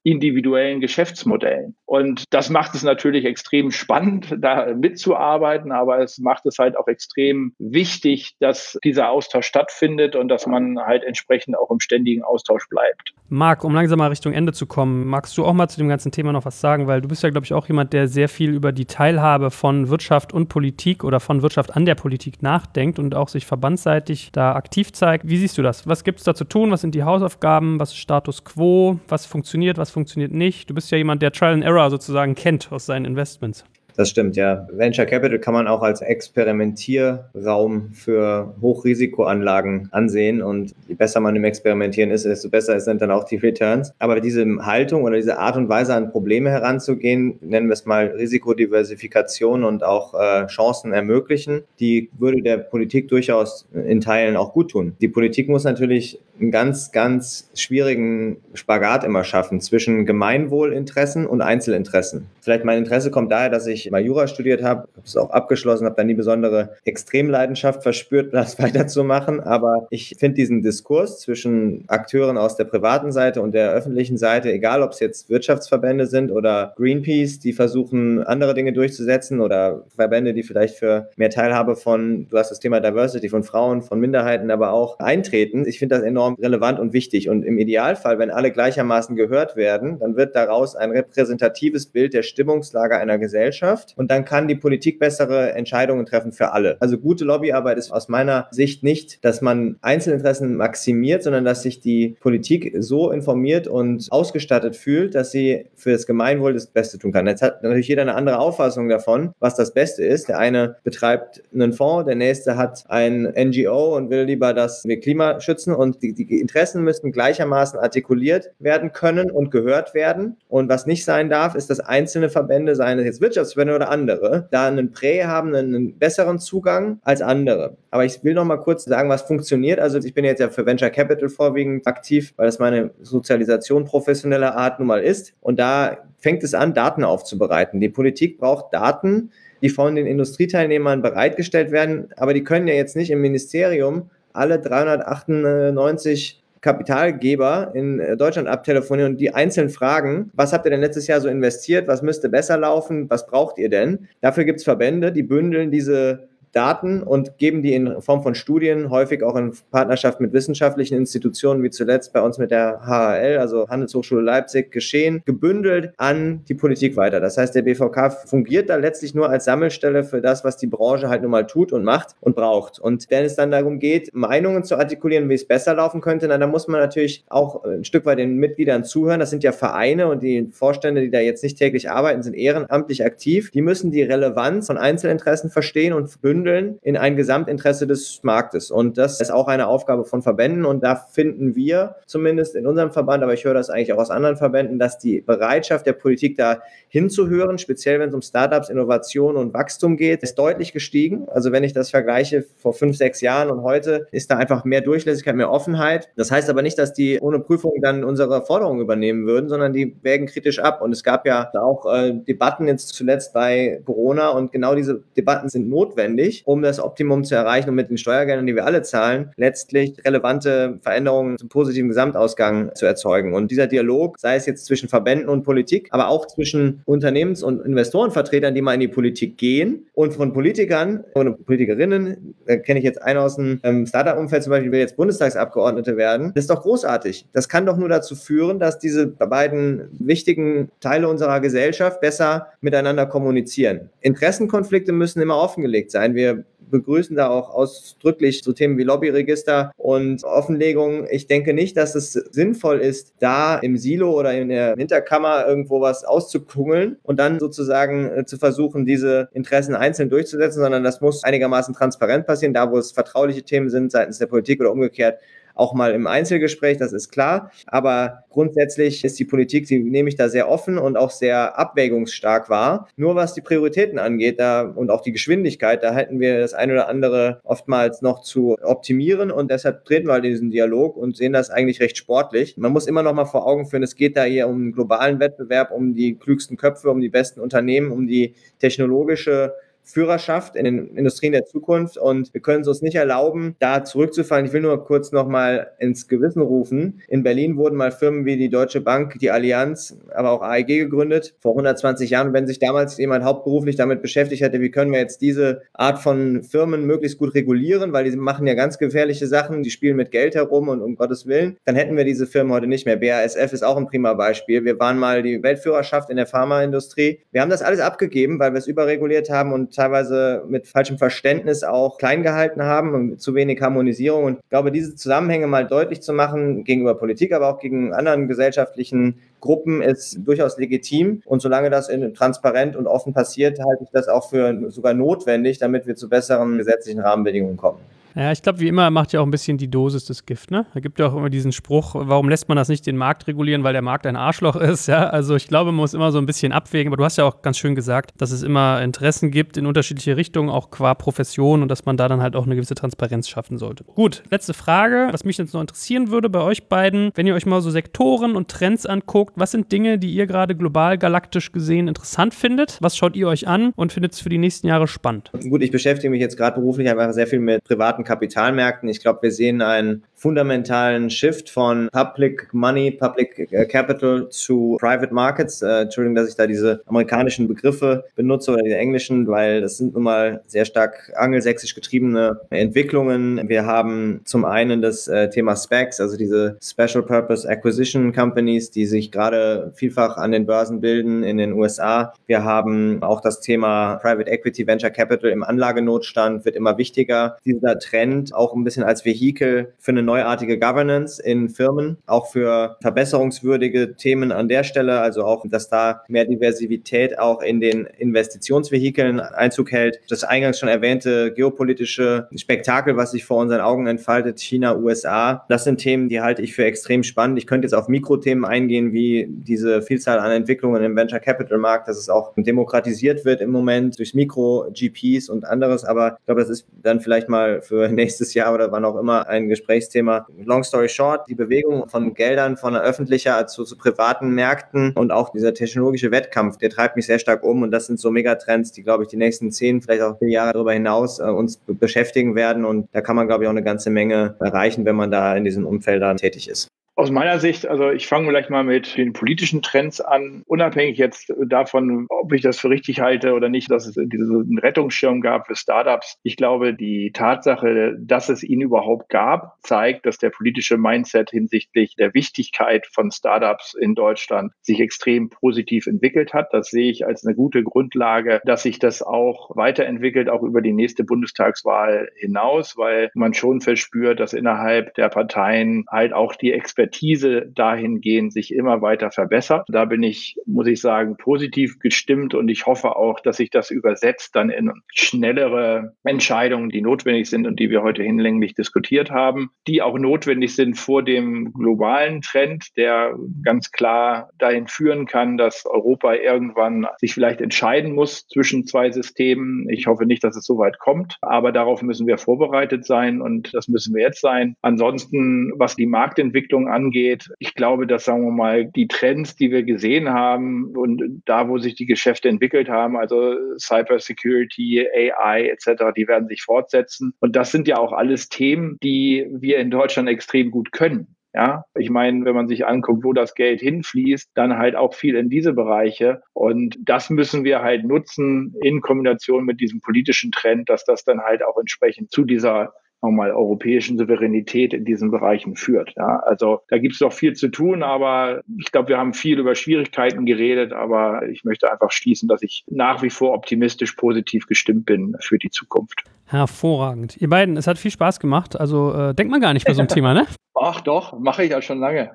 individuellen Geschäftsmodellen. Und das macht es natürlich extrem spannend, da mitzuarbeiten, aber es macht es halt auch extrem wichtig, dass dieser Austausch stattfindet und dass man halt entsprechend auch im ständigen Austausch bleibt. Marc, um langsam mal Richtung Ende zu kommen, magst du auch mal zu dem ganzen Thema noch was sagen? Weil du bist ja, glaube ich, auch jemand, der sehr viel über die Teilhabe von Wirtschaft und Politik oder von Wirtschaft an der Politik nachdenkt und auch sich verbandsseitig da aktiv zeigt. Wie siehst du das? Was gibt es da zu tun? Was sind die Hausaufgaben? Was ist Status quo? Was funktioniert? Was funktioniert nicht? Du bist ja jemand, der Trial and Error sozusagen kennt aus seinen Investments. Das stimmt, ja. Venture Capital kann man auch als Experimentierraum für Hochrisikoanlagen ansehen. Und je besser man im Experimentieren ist, desto besser sind dann auch die Returns. Aber diese Haltung oder diese Art und Weise, an Probleme heranzugehen, nennen wir es mal Risikodiversifikation und auch äh, Chancen ermöglichen, die würde der Politik durchaus in Teilen auch gut tun. Die Politik muss natürlich einen ganz, ganz schwierigen Spagat immer schaffen zwischen Gemeinwohlinteressen und Einzelinteressen. Vielleicht mein Interesse kommt daher, dass ich mal Jura studiert habe, habe es auch abgeschlossen, habe da nie besondere Extremleidenschaft verspürt, das weiterzumachen. Aber ich finde diesen Diskurs zwischen Akteuren aus der privaten Seite und der öffentlichen Seite, egal ob es jetzt Wirtschaftsverbände sind oder Greenpeace, die versuchen, andere Dinge durchzusetzen oder Verbände, die vielleicht für mehr Teilhabe von, du hast das Thema Diversity, von Frauen, von Minderheiten, aber auch eintreten. Ich finde das enorm relevant und wichtig. Und im Idealfall, wenn alle gleichermaßen gehört werden, dann wird daraus ein repräsentatives Bild der Stimmungslage einer Gesellschaft. Und dann kann die Politik bessere Entscheidungen treffen für alle. Also gute Lobbyarbeit ist aus meiner Sicht nicht, dass man Einzelinteressen maximiert, sondern dass sich die Politik so informiert und ausgestattet fühlt, dass sie für das Gemeinwohl das Beste tun kann. Jetzt hat natürlich jeder eine andere Auffassung davon, was das Beste ist. Der eine betreibt einen Fonds, der nächste hat ein N G O und will lieber, dass wir Klima schützen. Und die, die Interessen müssen gleichermaßen artikuliert werden können und gehört werden. Und was nicht sein darf, ist, dass einzelne Verbände, seien es jetzt Wirtschaftsverbände oder andere, da einen Prä haben, einen besseren Zugang als andere. Aber ich will noch mal kurz sagen, was funktioniert. Also ich bin jetzt ja für Venture Capital vorwiegend aktiv, weil das meine Sozialisation professioneller Art nun mal ist. Und da fängt es an, Daten aufzubereiten. Die Politik braucht Daten, die von den Industrieteilnehmern bereitgestellt werden. Aber die können ja jetzt nicht im Ministerium alle dreihundertachtundneunzig Kapitalgeber in Deutschland abtelefonieren und die einzeln fragen, was habt ihr denn letztes Jahr so investiert, was müsste besser laufen, was braucht ihr denn? Dafür gibt es Verbände, die bündeln diese Daten und geben die in Form von Studien, häufig auch in Partnerschaft mit wissenschaftlichen Institutionen, wie zuletzt bei uns mit der H H L, also Handelshochschule Leipzig, geschehen, gebündelt an die Politik weiter. Das heißt, der B V K fungiert da letztlich nur als Sammelstelle für das, was die Branche halt nun mal tut und macht und braucht. Und wenn es dann darum geht, Meinungen zu artikulieren, wie es besser laufen könnte, dann, dann muss man natürlich auch ein Stück weit den Mitgliedern zuhören. Das sind ja Vereine und die Vorstände, die da jetzt nicht täglich arbeiten, sind ehrenamtlich aktiv. Die müssen die Relevanz von Einzelinteressen verstehen und bündeln in ein Gesamtinteresse des Marktes. Und das ist auch eine Aufgabe von Verbänden. Und da finden wir zumindest in unserem Verband, aber ich höre das eigentlich auch aus anderen Verbänden, dass die Bereitschaft der Politik da hinzuhören, speziell wenn es um Startups, Innovation und Wachstum geht, ist deutlich gestiegen. Also wenn ich das vergleiche vor fünf, sechs Jahren und heute, ist da einfach mehr Durchlässigkeit, mehr Offenheit. Das heißt aber nicht, dass die ohne Prüfung dann unsere Forderungen übernehmen würden, sondern die wägen kritisch ab. Und es gab ja auch äh, Debatten jetzt zuletzt bei Corona und genau diese Debatten sind notwendig, um das Optimum zu erreichen und mit den Steuergeldern, die wir alle zahlen, letztlich relevante Veränderungen zum positiven Gesamtausgang zu erzeugen. Und dieser Dialog, sei es jetzt zwischen Verbänden und Politik, aber auch zwischen Unternehmens- und Investorenvertretern, die mal in die Politik gehen und von Politikern und Politikerinnen, da kenne ich jetzt einen aus dem ähm, Startup-Umfeld zum Beispiel, will jetzt Bundestagsabgeordnete werden, das ist doch großartig. Das kann doch nur dazu führen, dass diese beiden wichtigen Teile unserer Gesellschaft besser miteinander kommunizieren. Interessenkonflikte müssen immer offengelegt sein. Wir begrüßen da auch ausdrücklich so Themen wie Lobbyregister und Offenlegung. Ich denke nicht, dass es sinnvoll ist, da im Silo oder in der Hinterkammer irgendwo was auszukungeln und dann sozusagen äh, zu versuchen, diese Interessen einzeln durchzusetzen, sondern das muss einigermaßen transparent passieren, da wo es vertrauliche Themen sind seitens der Politik oder umgekehrt, auch mal im Einzelgespräch, das ist klar. Aber grundsätzlich ist die Politik, die nehme ich da sehr offen und auch sehr abwägungsstark wahr. Nur was die Prioritäten angeht da, und auch die Geschwindigkeit, da hätten wir das ein oder andere oftmals noch zu optimieren und deshalb treten wir halt in diesen Dialog und sehen das eigentlich recht sportlich. Man muss immer noch mal vor Augen führen, es geht da hier um einen globalen Wettbewerb, um die klügsten Köpfe, um die besten Unternehmen, um die technologische Führerschaft in den Industrien der Zukunft und wir können es uns nicht erlauben, da zurückzufallen. Ich will nur kurz nochmal ins Gewissen rufen. In Berlin wurden mal Firmen wie die Deutsche Bank, die Allianz, aber auch A E G gegründet, vor hundertzwanzig Jahren. Wenn sich damals jemand hauptberuflich damit beschäftigt hätte, wie können wir jetzt diese Art von Firmen möglichst gut regulieren, weil die machen ja ganz gefährliche Sachen, die spielen mit Geld herum und um Gottes Willen, dann hätten wir diese Firmen heute nicht mehr. B A S F ist auch ein prima Beispiel. Wir waren mal die Weltführerschaft in der Pharmaindustrie. Wir haben das alles abgegeben, weil wir es überreguliert haben und teilweise mit falschem Verständnis auch klein gehalten haben und mit zu wenig Harmonisierung. Und ich glaube, diese Zusammenhänge mal deutlich zu machen, gegenüber Politik, aber auch gegen anderen gesellschaftlichen Gruppen, ist durchaus legitim. Und solange das in, transparent und offen passiert, halte ich das auch für sogar notwendig, damit wir zu besseren gesetzlichen Rahmenbedingungen kommen. Ja, ich glaube, wie immer macht ja auch ein bisschen die Dosis das Gift, ne? Da gibt ja auch immer diesen Spruch, warum lässt man das nicht den Markt regulieren, weil der Markt ein Arschloch ist, ja? Also ich glaube, man muss immer so ein bisschen abwägen, aber du hast ja auch ganz schön gesagt, dass es immer Interessen gibt in unterschiedliche Richtungen, auch qua Profession und dass man da dann halt auch eine gewisse Transparenz schaffen sollte. Gut, letzte Frage, was mich jetzt noch interessieren würde bei euch beiden, wenn ihr euch mal so Sektoren und Trends anguckt, was sind Dinge, die ihr gerade global, galaktisch gesehen interessant findet? Was schaut ihr euch an und findet es für die nächsten Jahre spannend? Gut, ich beschäftige mich jetzt gerade beruflich einfach sehr viel mit privaten Kapitalmärkten. Ich glaube, wir sehen einen fundamentalen Shift von Public Money, Public Capital zu Private Markets. Äh, Entschuldigung, dass ich da diese amerikanischen Begriffe benutze oder die englischen, weil das sind nun mal sehr stark angelsächsisch getriebene Entwicklungen. Wir haben zum einen das äh, Thema SPACs, also diese Special Purpose Acquisition Companies, die sich gerade vielfach an den Börsen bilden in den U S A. Wir haben auch das Thema Private Equity, Venture Capital im Anlagenotstand, wird immer wichtiger. Dieser Trend auch ein bisschen als Vehikel für eine neuartige Governance in Firmen, auch für verbesserungswürdige Themen an der Stelle, also auch, dass da mehr Diversität auch in den Investitionsvehikeln Einzug hält. Das eingangs schon erwähnte geopolitische Spektakel, was sich vor unseren Augen entfaltet, China, U S A, das sind Themen, die halte ich für extrem spannend. Ich könnte jetzt auf Mikrothemen eingehen, wie diese Vielzahl an Entwicklungen im Venture Capital Markt, dass es auch demokratisiert wird im Moment durch Mikro-G Ps und anderes, aber ich glaube, das ist dann vielleicht mal für nächstes Jahr oder wann auch immer ein Gesprächsthema. Long story short, die Bewegung von Geldern von öffentlicher zu, zu privaten Märkten und auch dieser technologische Wettkampf, der treibt mich sehr stark um und das sind so Megatrends, die, glaube ich, die nächsten zehn, vielleicht auch vier Jahre darüber hinaus äh, uns be- beschäftigen werden und da kann man, glaube ich, auch eine ganze Menge erreichen, wenn man da in diesen Umfeldern tätig ist. Aus meiner Sicht, also ich fange vielleicht mal mit den politischen Trends an, unabhängig jetzt davon, ob ich das für richtig halte oder nicht, dass es diesen Rettungsschirm gab für Startups. Ich glaube, die Tatsache, dass es ihn überhaupt gab, zeigt, dass der politische Mindset hinsichtlich der Wichtigkeit von Startups in Deutschland sich extrem positiv entwickelt hat. Das sehe ich als eine gute Grundlage, dass sich das auch weiterentwickelt, auch über die nächste Bundestagswahl hinaus, weil man schon verspürt, dass innerhalb der Parteien halt auch die Expertise dahingehend sich immer weiter verbessert. Da bin ich, muss ich sagen, positiv gestimmt und ich hoffe auch, dass sich das übersetzt dann in schnellere Entscheidungen, die notwendig sind und die wir heute hinlänglich diskutiert haben, die auch notwendig sind vor dem globalen Trend, der ganz klar dahin führen kann, dass Europa irgendwann sich vielleicht entscheiden muss zwischen zwei Systemen. Ich hoffe nicht, dass es so weit kommt, aber darauf müssen wir vorbereitet sein und das müssen wir jetzt sein. Ansonsten, was die Marktentwicklung angeht, angeht. Ich glaube, dass, sagen wir mal, die Trends, die wir gesehen haben und da, wo sich die Geschäfte entwickelt haben, also Cybersecurity, A I et cetera, die werden sich fortsetzen. Und das sind ja auch alles Themen, die wir in Deutschland extrem gut können. Ja, ich meine, wenn man sich anguckt, wo das Geld hinfließt, dann halt auch viel in diese Bereiche. Und das müssen wir halt nutzen in Kombination mit diesem politischen Trend, dass das dann halt auch entsprechend zu dieser nochmal europäischen Souveränität in diesen Bereichen führt. Ja, also da gibt es noch viel zu tun, aber ich glaube, wir haben viel über Schwierigkeiten geredet, aber ich möchte einfach schließen, dass ich nach wie vor optimistisch positiv gestimmt bin für die Zukunft. Hervorragend. Ihr beiden, es hat viel Spaß gemacht, also äh, denkt man gar nicht bei so einem Thema, ne? Ach doch, mache ich ja schon lange.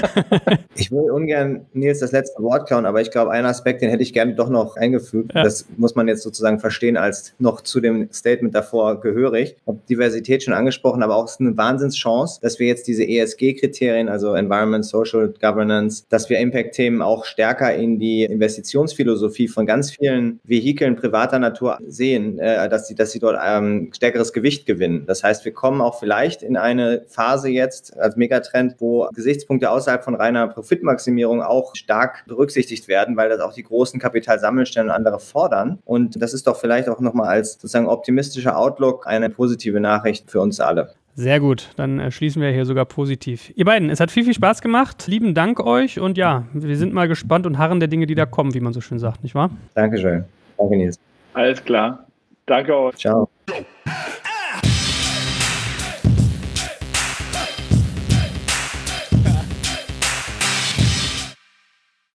Ich will ungern Nils das letzte Wort klauen, aber ich glaube, einen Aspekt, den hätte ich gerne doch noch eingefügt. Ja. Das muss man jetzt sozusagen verstehen als noch zu dem Statement davor gehörig. Ich habe Diversität schon angesprochen, aber auch es ist eine Wahnsinnschance, dass wir jetzt diese E S G-Kriterien, also Environment, Social Governance, dass wir Impact-Themen auch stärker in die Investitionsphilosophie von ganz vielen Vehikeln privater Natur sehen, äh, dass sie, dass sie dort äh, ähm, stärkeres Gewicht gewinnen. Das heißt, wir kommen auch vielleicht in eine Phase jetzt als Megatrend, wo Gesichtspunkte außerhalb von reiner Profitmaximierung auch stark berücksichtigt werden, weil das auch die großen Kapitalsammelstellen und andere fordern. Und das ist doch vielleicht auch nochmal als sozusagen optimistischer Outlook eine positive Nachricht für uns alle. Sehr gut, dann äh, schließen wir hier sogar positiv. Ihr beiden, es hat viel, viel Spaß gemacht. Lieben Dank euch und ja, wir sind mal gespannt und harren der Dinge, die da kommen, wie man so schön sagt, nicht wahr? Dankeschön. Danke, Nils. Alles klar. Danke euch. Ciao.